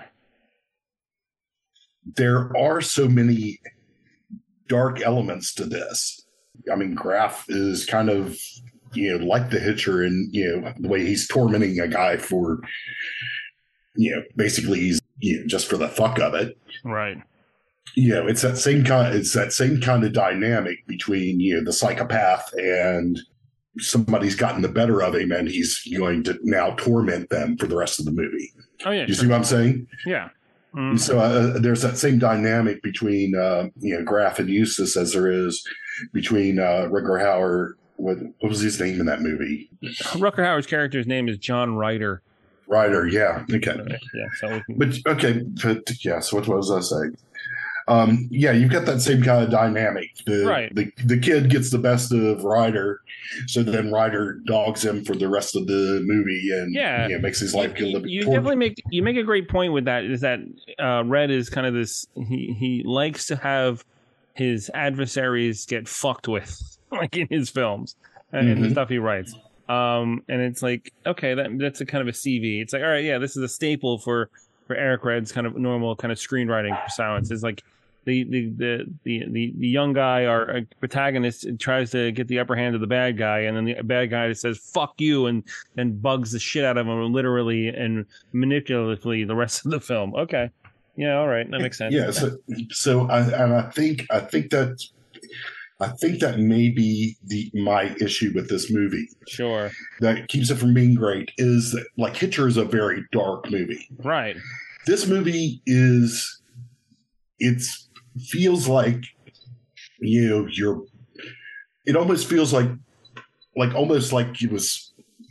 there are so many dark elements to this. I mean, Graff is kind of, you know, like the Hitcher, and you know the way he's tormenting a guy for, you know, basically he's, you know, just for the fuck of it. Right. You know, it's that same kind. It's that same kind of dynamic between, you know, the psychopath and somebody's gotten the better of him, and he's going to now torment them for the rest of the movie. Oh yeah. You sure. see what I'm saying? Yeah. Mm. So uh, there's that same dynamic between, uh, you know, Graff and Eustace as there is between uh, Rutger Hauer. What, what was his name in that movie? Rutger Hauer's character's name is John Ryder. Ryder. Yeah. Okay. Yeah. So we can, But okay, but yeah. So what was I saying? Um, yeah, you've got that same kind of dynamic. The, Right. the the kid gets the best of Ryder, so then Ryder dogs him for the rest of the movie, and Yeah. you know, makes his life get a you, little bit. you toward- definitely make you make a great point with that. Is that uh, Red is kind of this? He he likes to have his adversaries get fucked with, like in his films and in the Mhm. stuff he writes. Um, and it's like, okay, that that's a kind of a C V. It's like, all right, yeah, this is a staple for for Eric Red's kind of normal kind of screenwriting prowess. It's like the the the the the, the young guy, our protagonist, tries to get the upper hand of the bad guy, and then the bad guy says "fuck you" and then bugs the shit out of him, literally and manipulatively, the rest of the film. Okay, yeah, all right, that makes sense. Yeah, so, so I, and I think I think that I think that may be the my issue with this movie Sure, that keeps it from being great is that, like, Hitcher is a very dark movie. right. This movie is it's feels like, you know, you're it almost feels like like almost like it was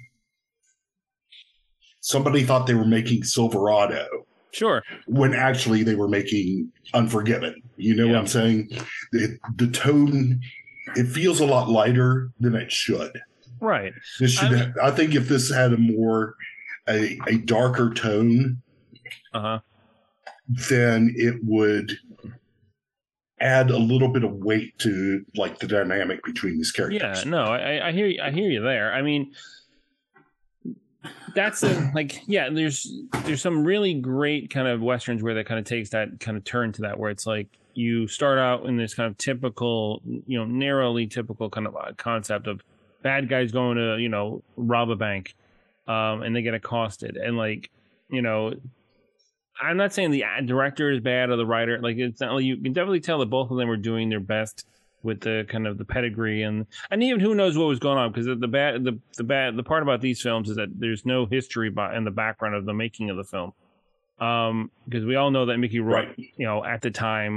somebody thought they were making Silverado Sure. when actually they were making Unforgiven. You know Yeah. what I'm saying? The, the tone, it feels a lot lighter than it should. Right. This should I I, I think if this had a more a, a darker tone, Uh huh. then it would add a little bit of weight to like the dynamic between these characters. Yeah. No, I I hear you, I hear you there. I mean, that's a, like yeah. There's there's some really great kind of westerns where that kind of takes that kind of turn to that, where it's like you start out in this kind of typical, you know, narrowly typical kind of concept of bad guys going to, you know, rob a bank, um, and they get accosted, and like, you know, I'm not saying the director is bad or the writer. Like, it's not, you can definitely tell that both of them were doing their best with the kind of the pedigree and and even who knows what was going on, because the, the bad the the bad the part about these films is that there's no history by, in the background of the making of the film, um, because we all know that Mickey Rourke, Right. you know, at the time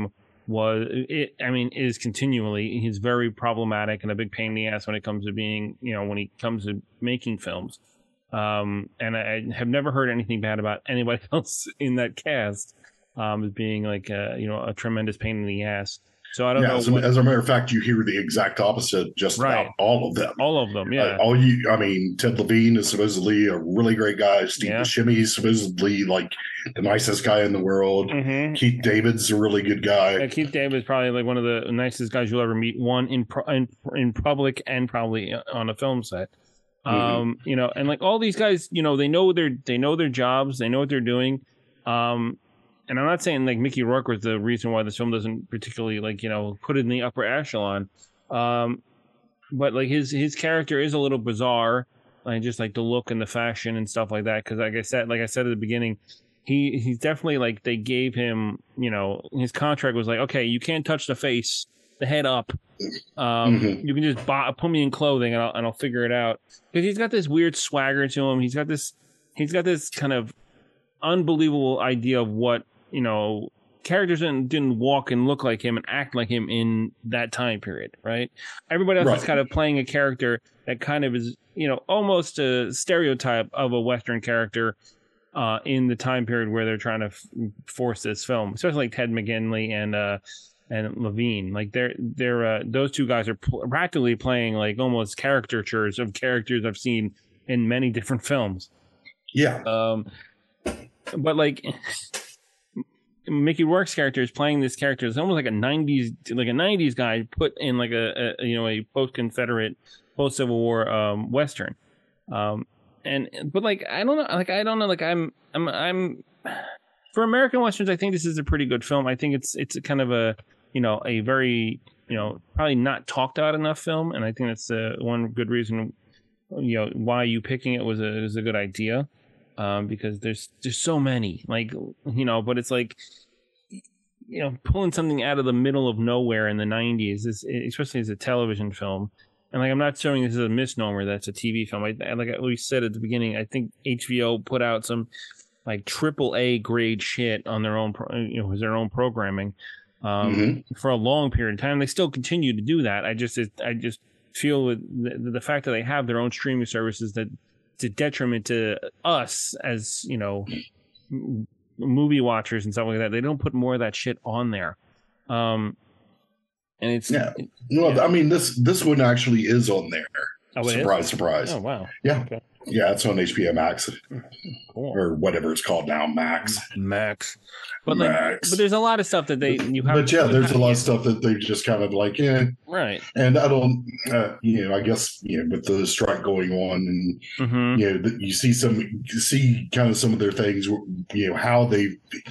was it. I mean, is continually he's very problematic and a big pain in the ass when it comes to being, you know, when he comes to making films. Um, and I have never heard anything bad about anybody else in that cast um, as being like a, you know, a tremendous pain in the ass. So I don't yeah, know. As a, what, as a matter of fact, you hear the exact opposite just Right. about all of them. all of them, yeah. Uh, all you, I mean, Ted Levine is supposedly a really great guy. Steve Yeah. Buscemi is supposedly like the nicest guy in the world. Mm-hmm. Keith David's a really good guy. Yeah, Keith David is probably like one of the nicest guys you'll ever meet. One in pro- in, in public and probably on a film set. Um, Mhm. you know, and like all these guys, you know, they know their they know their jobs, they know what they're doing. Um, and I'm not saying like Mickey Rourke was the reason why this film doesn't particularly like, you know, put it in the upper echelon. Um, but like his his character is a little bizarre, like just like the look and the fashion and stuff like that. Because like I said, like I said at the beginning, he he's definitely like they gave him, you know, his contract was like, okay, you can't touch the face, the head up. Um, Mhm. You can just buy, put me in clothing and I'll and I'll figure it out. Because he's got this weird swagger to him. He's got this he's got this kind of unbelievable idea of what, you know, characters didn't, didn't walk and look like him and act like him in that time period, right? Everybody else Right. is kind of playing a character that kind of is, you know, almost a stereotype of a Western character uh, in the time period where they're trying to f- force this film, especially like Ted McGinley and uh, and Levine. Like they're they're uh, those two guys are pl- practically playing like almost caricatures of characters I've seen in many different films. Yeah. Um, but like Mickey Rourke's character is playing this character. It's almost like a nineties, like a nineties guy put in like a, a you know a post Confederate, post Civil War um, Western. Um, and but like I don't know, like I don't know, like I'm I'm I'm for American Westerns. I think this is a pretty good film. I think it's it's a kind of a you know a very you know probably not talked about enough film, and I think that's uh, one good reason you know why you picking it was a is a good idea. Um, because there's there's so many, like you know, but it's like you know pulling something out of the middle of nowhere in the nineties, is, especially as a television film, and like I'm not showing this as a misnomer. That's a T V film. I, like we said at the beginning, I think H B O put out some like triple A grade shit on their own, pro- you know, their own programming um, Mhm. for a long period of time. They still continue to do that. I just it, I just feel with the, the fact that they have their own streaming services that. To detriment to us as you know m- movie watchers and stuff like that. They don't put more of that shit on there, um, and it's Yeah. it- Well, yeah. I mean, this this one actually is on there. Oh, it is? surprise, surprise. Oh wow, Yeah. Okay. Yeah, it's on H B O Max Cool. or whatever it's called now, Max. Max, but like, Max. but there's a lot of stuff that they you have. But yeah, there's a lot of stuff that they just kind of like, yeah. Right. And I don't, uh, you know, I guess, you know, with the strike going on and, Mm-hmm. you know, that you see some, you see kind of some of their things, you know, how they,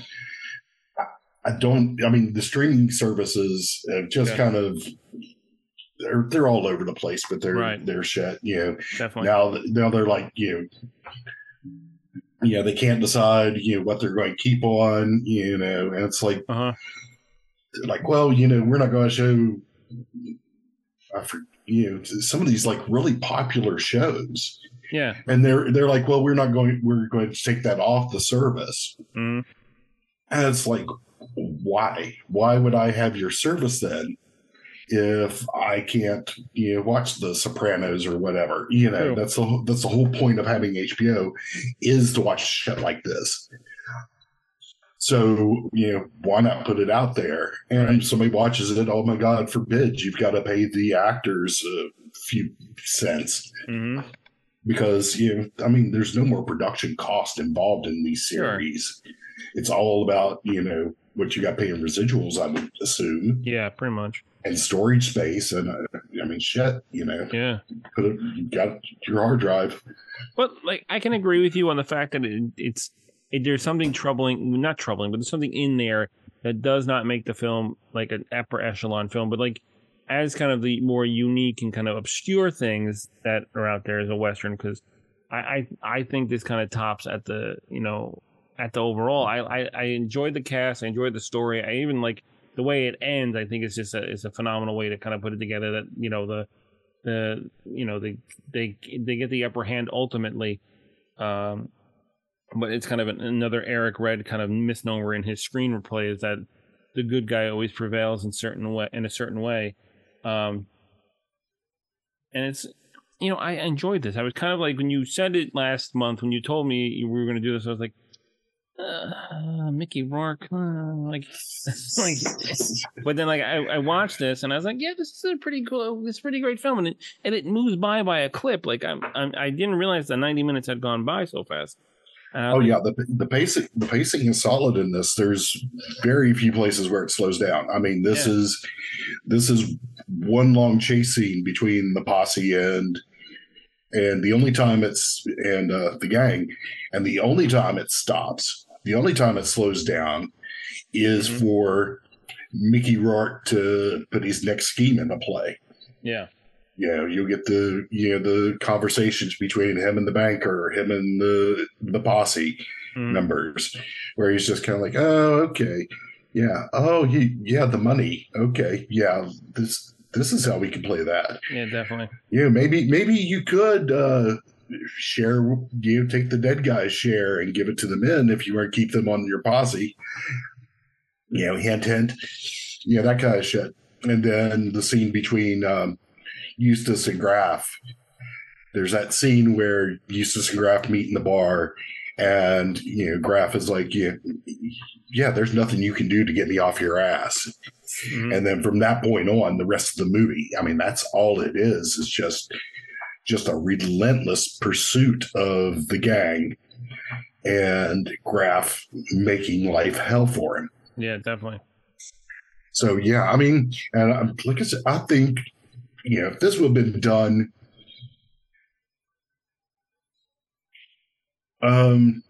I don't, I mean, the streaming services have just Yeah. kind of, they're, they're all over the place, but they're, Right. they're shit, you know. Definitely. Now, now they're like, you know, yeah, they can't decide, you know, what they're going to keep on, you know, and it's like, Uh huh. like, well, you know, we're not going to show, I for, you know, some of these like really popular shows, Yeah. and they're they're like, well, we're not going, we're going to take that off the service, Mm-hmm. and it's like, why? Why would I have your service then? If I can't, you know, watch The Sopranos or whatever, you know, True. that's the that's the whole point of having H B O is to watch shit like this. So, you know, why not put it out there? And Right. somebody watches it, oh my God, forbid, you've got to pay the actors a few cents Mm-hmm. because, you know, I mean, there's no more production cost involved in these Sure. series. It's all about, you know, what you got paying residuals, I would assume, Yeah. Pretty much. and storage space. And uh, I mean, shit, you know, Yeah. put it, you got your hard drive. But like, I can agree with you on the fact that it, it's it, there's something troubling, not troubling, but there's something in there that does not make the film like an upper echelon film. But like, as kind of the more unique and kind of obscure things that are out there as a Western, because I, I I think this kind of tops at the you know at the overall. I, I I enjoyed the cast, I enjoyed the story. I even like the way it ends. I think it's just a it's a phenomenal way to kind of put it together. That you know the the you know they they they get the upper hand ultimately. Um, but it's kind of an, another Eric Red kind of misnomer in his screenplay is that the good guy always prevails in certain way in a certain way, um, and it's you know I enjoyed this. I was kind of like when you said it last month when you told me we were going to do this. I was like, uh, Mickey Rourke, uh, like, like, but then like I, I watched this and I was like, yeah, this is a pretty cool, this is a pretty great film, and it and it moves by by a clip. Like I'm, I'm I didn't realize the ninety minutes had gone by so fast. Oh yeah, the the pacing the pacing is solid in this. There's very few places where it slows down. I mean, this yeah. is this is one long chase scene between the posse and and the only time it's and uh, the gang, and the only time it stops, the only time it slows down, is mm-hmm. for Mickey Rourke to put his next scheme into play. Yeah. You know, you'll get the you know the conversations between him and the banker, him and the the posse mm. members, where he's just kind of like, oh, okay, yeah, oh, he, yeah, the money, okay, yeah, this this is how we can play that. Yeah, definitely. Yeah, maybe maybe you could uh, share, you know, take the dead guy's share and give it to the men if you want to keep them on your posse. You know, hint, hint, yeah, that kind of shit. And then the scene between. Um, Eustace and Graff. There's that scene where Eustace and Graff meet in the bar, and you know Graff is like, "Yeah, yeah, there's nothing you can do to get me off your ass." Mm-hmm. And then from that point on, the rest of the movie, I mean, that's all it is. It's just just a relentless pursuit of the gang, and Graff making life hell for him. Yeah, definitely. So yeah, I mean, and like I said, I think. You know, if this would have been done, um,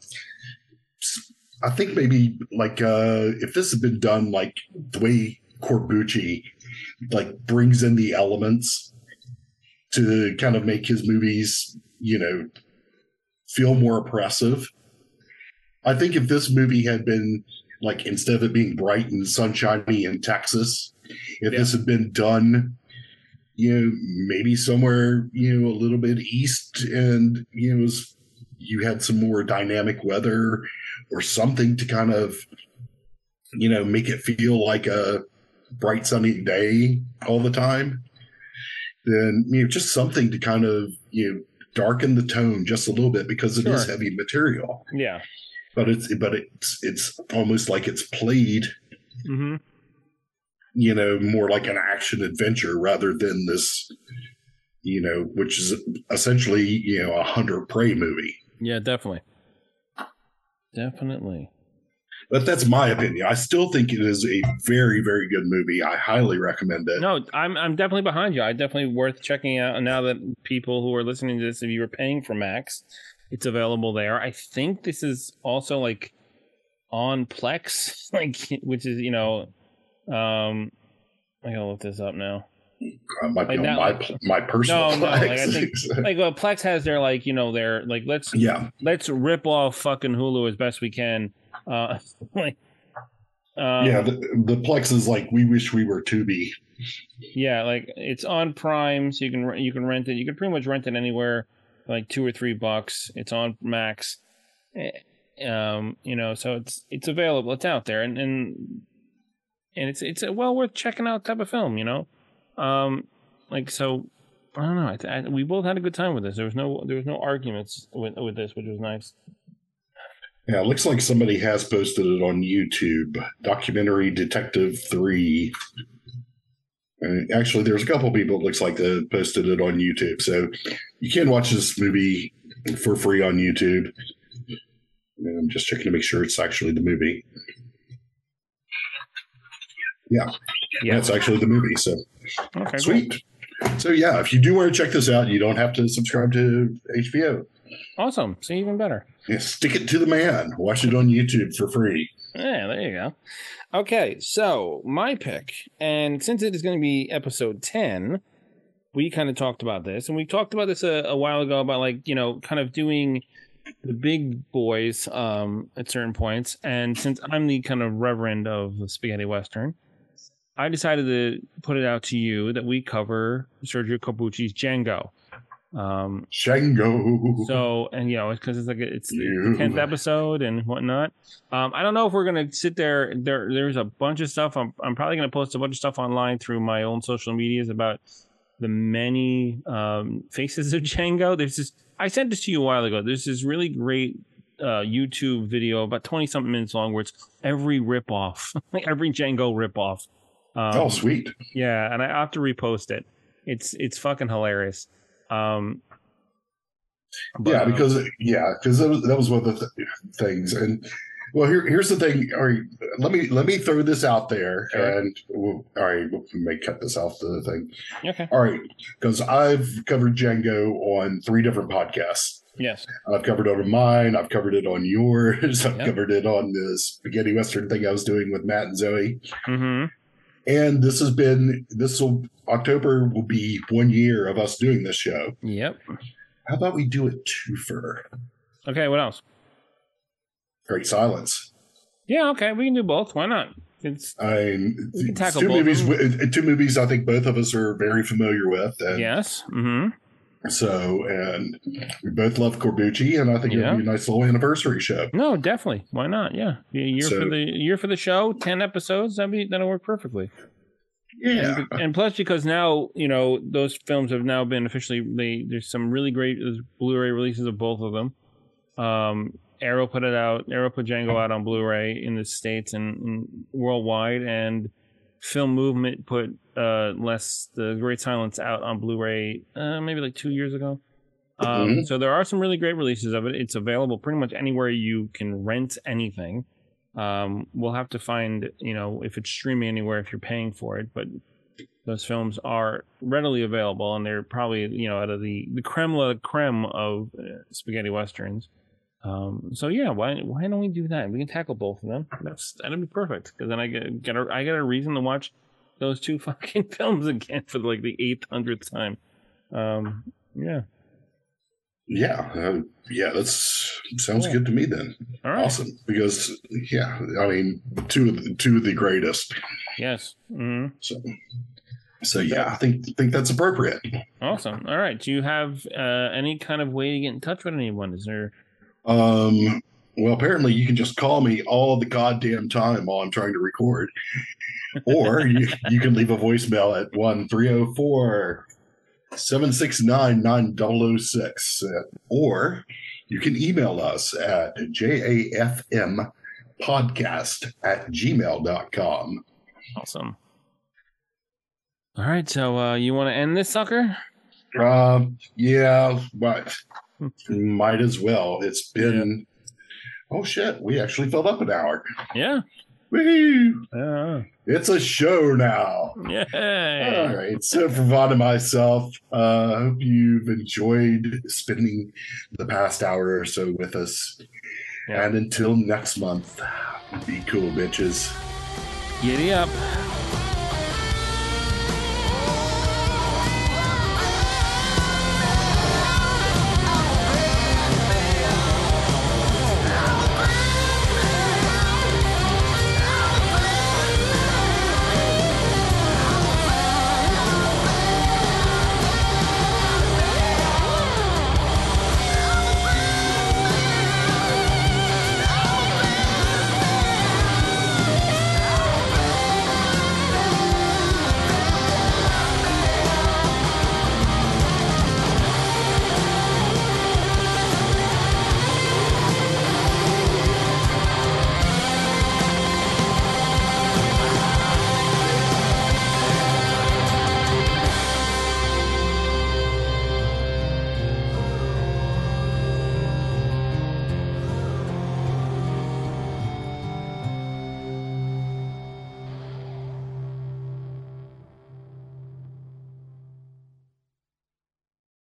I think maybe like uh, if this had been done like the way Corbucci like brings in the elements to kind of make his movies, you know, feel more oppressive. I think if this movie had been like instead of it being bright and sunshiny in Texas, if yeah. this had been done. You know, maybe somewhere, you know, a little bit east and, you know, was, you had some more dynamic weather or something to kind of, you know, make it feel like a bright sunny day all the time. Then, you know, just something to kind of, you know, darken the tone just a little bit because it sure. is heavy material. Yeah. But it's, but it's, it's almost like it's played. Mm-hmm. You know, more like an action adventure rather than this, you know, which is essentially, you know, a hunter prey movie. Yeah, definitely. Definitely. But that's my opinion. I still think it is a very, very good movie. I highly recommend it. No, I'm I'm definitely behind you. I definitely worth checking out. And now that people who are listening to this, if you were paying for Max, it's available there. I think this is also like on Plex, like which is, you know, Um, I gotta look this up now. Uh, might be like on my like, my personal. No, Plex. no. Like I think, like well, Plex has their like you know their like let's yeah let's rip off fucking Hulu as best we can. Uh, like um, yeah, the, the Plex is like we wish we were Tubi. Yeah, like it's on Prime, so you can you can rent it. You can pretty much rent it anywhere, like two or three bucks. It's on Max, um, you know, so it's it's available. It's out there, and and. And it's it's a well worth checking out type of film, you know, um, like so. I don't know. I, I, we both had a good time with this. There was no there was no arguments with with this, which was nice. Yeah, it looks like somebody has posted it on YouTube. Documentary Detective three. And actually, there's a couple people. It looks like that posted it on YouTube, so you can watch this movie for free on YouTube. And I'm just checking to make sure it's actually the movie. Yeah, yeah, that's actually the movie. So okay, sweet. Cool. So yeah, if you do want to check this out, you don't have to subscribe to H B O. Awesome. See, even better. Yeah, stick it to the man. Watch it on YouTube for free. Yeah, there you go. Okay, so my pick, and since it is going to be episode ten, we kind of talked about this, and we talked about this a, a while ago about like you know kind of doing the big boys um, at certain points, and since I'm the kind of reverend of the spaghetti western. I decided to put it out to you that we cover Sergio Corbucci's Django. Um, Django. So, and you know, it's because it's like it's You. the tenth episode and whatnot. Um, I don't know if we're gonna sit there. There, there's a bunch of stuff. I'm, I'm probably gonna post a bunch of stuff online through my own social medias about the many um, faces of Django. There's this. I sent this to you a while ago. There's this really great uh, YouTube video about twenty something minutes long where it's every ripoff, like every Django ripoff. Um, Oh, sweet. Yeah, and I have to repost it. It's it's fucking hilarious. Um, but, yeah, um, because yeah, because that was, that was one of the th- things. And well, here here's the thing. All right, let me let me throw this out there, Sure. and we'll, all right, we may cut this off the thing. okay. All right, because I've covered Django on three different podcasts. Yes. I've covered it on mine. I've covered it on yours. I've Yep. covered it on the spaghetti western thing I was doing with Matt and Zoe. Mm-hmm. And this has been this will October will be one year of us doing this show. Yep. How about we do it twofer? Okay. What else? Great Silence. Yeah. Okay. We can do both. Why not? It's I We can tackle two both of movies. them. wi- Two movies. I think both of us are very familiar with. And yes. Mm-hmm. So, and we both love Corbucci, and I think Yeah. it'll be a nice little anniversary show. No, definitely. Why not? Yeah. Be a year So- for the year for the show. Ten episodes. That'd be that'll work perfectly. Yeah. And, and plus, because now you know those films have now been officially. They there's some really great there's Blu-ray releases of both of them. Um, Arrow put it out. Arrow put Django out on Blu-ray in the States and, and worldwide, and Film Movement put uh, less the Great Silence out on Blu-ray uh, maybe like two years ago. Um, Mhm. So there are some really great releases of it. It's available pretty much anywhere you can rent anything. Um, we'll have to find, you know, if it's streaming anywhere if you're paying for it, but those films are readily available, and they're probably, you know, out of the the creme la creme of uh, spaghetti westerns. Um, so yeah, why why don't we do that? We can tackle both of them. That's that'd be perfect because then I get get a, I get a reason to watch those two fucking films again for like the eighth hundredth time. Um, yeah. Yeah. Uh, yeah. That's sounds Cool. good to me then. All right. Awesome. Because yeah, I mean, two of the, two of the greatest. Yes. hmm So, so yeah, I think think that's appropriate. Awesome. All right. Do you have uh, any kind of way to get in touch with anyone? Is there? Um, well, apparently you can just call me all the goddamn time while I'm trying to record, or you, you can leave a voicemail at one three zero four seven six nine nine zero zero six, or you can email us at jafm podcast at gmail dot com. Awesome. All right. So uh, you want to end this sucker? Um, yeah, but might as well. It's been. Oh shit! We actually filled up an hour. Yeah. Woo! Uh, It's a show now. yeah. All right. So for Vaughn and myself, uh, I hope you've enjoyed spending the past hour or so with us. Yeah. And until next month, be cool, bitches. Giddy up.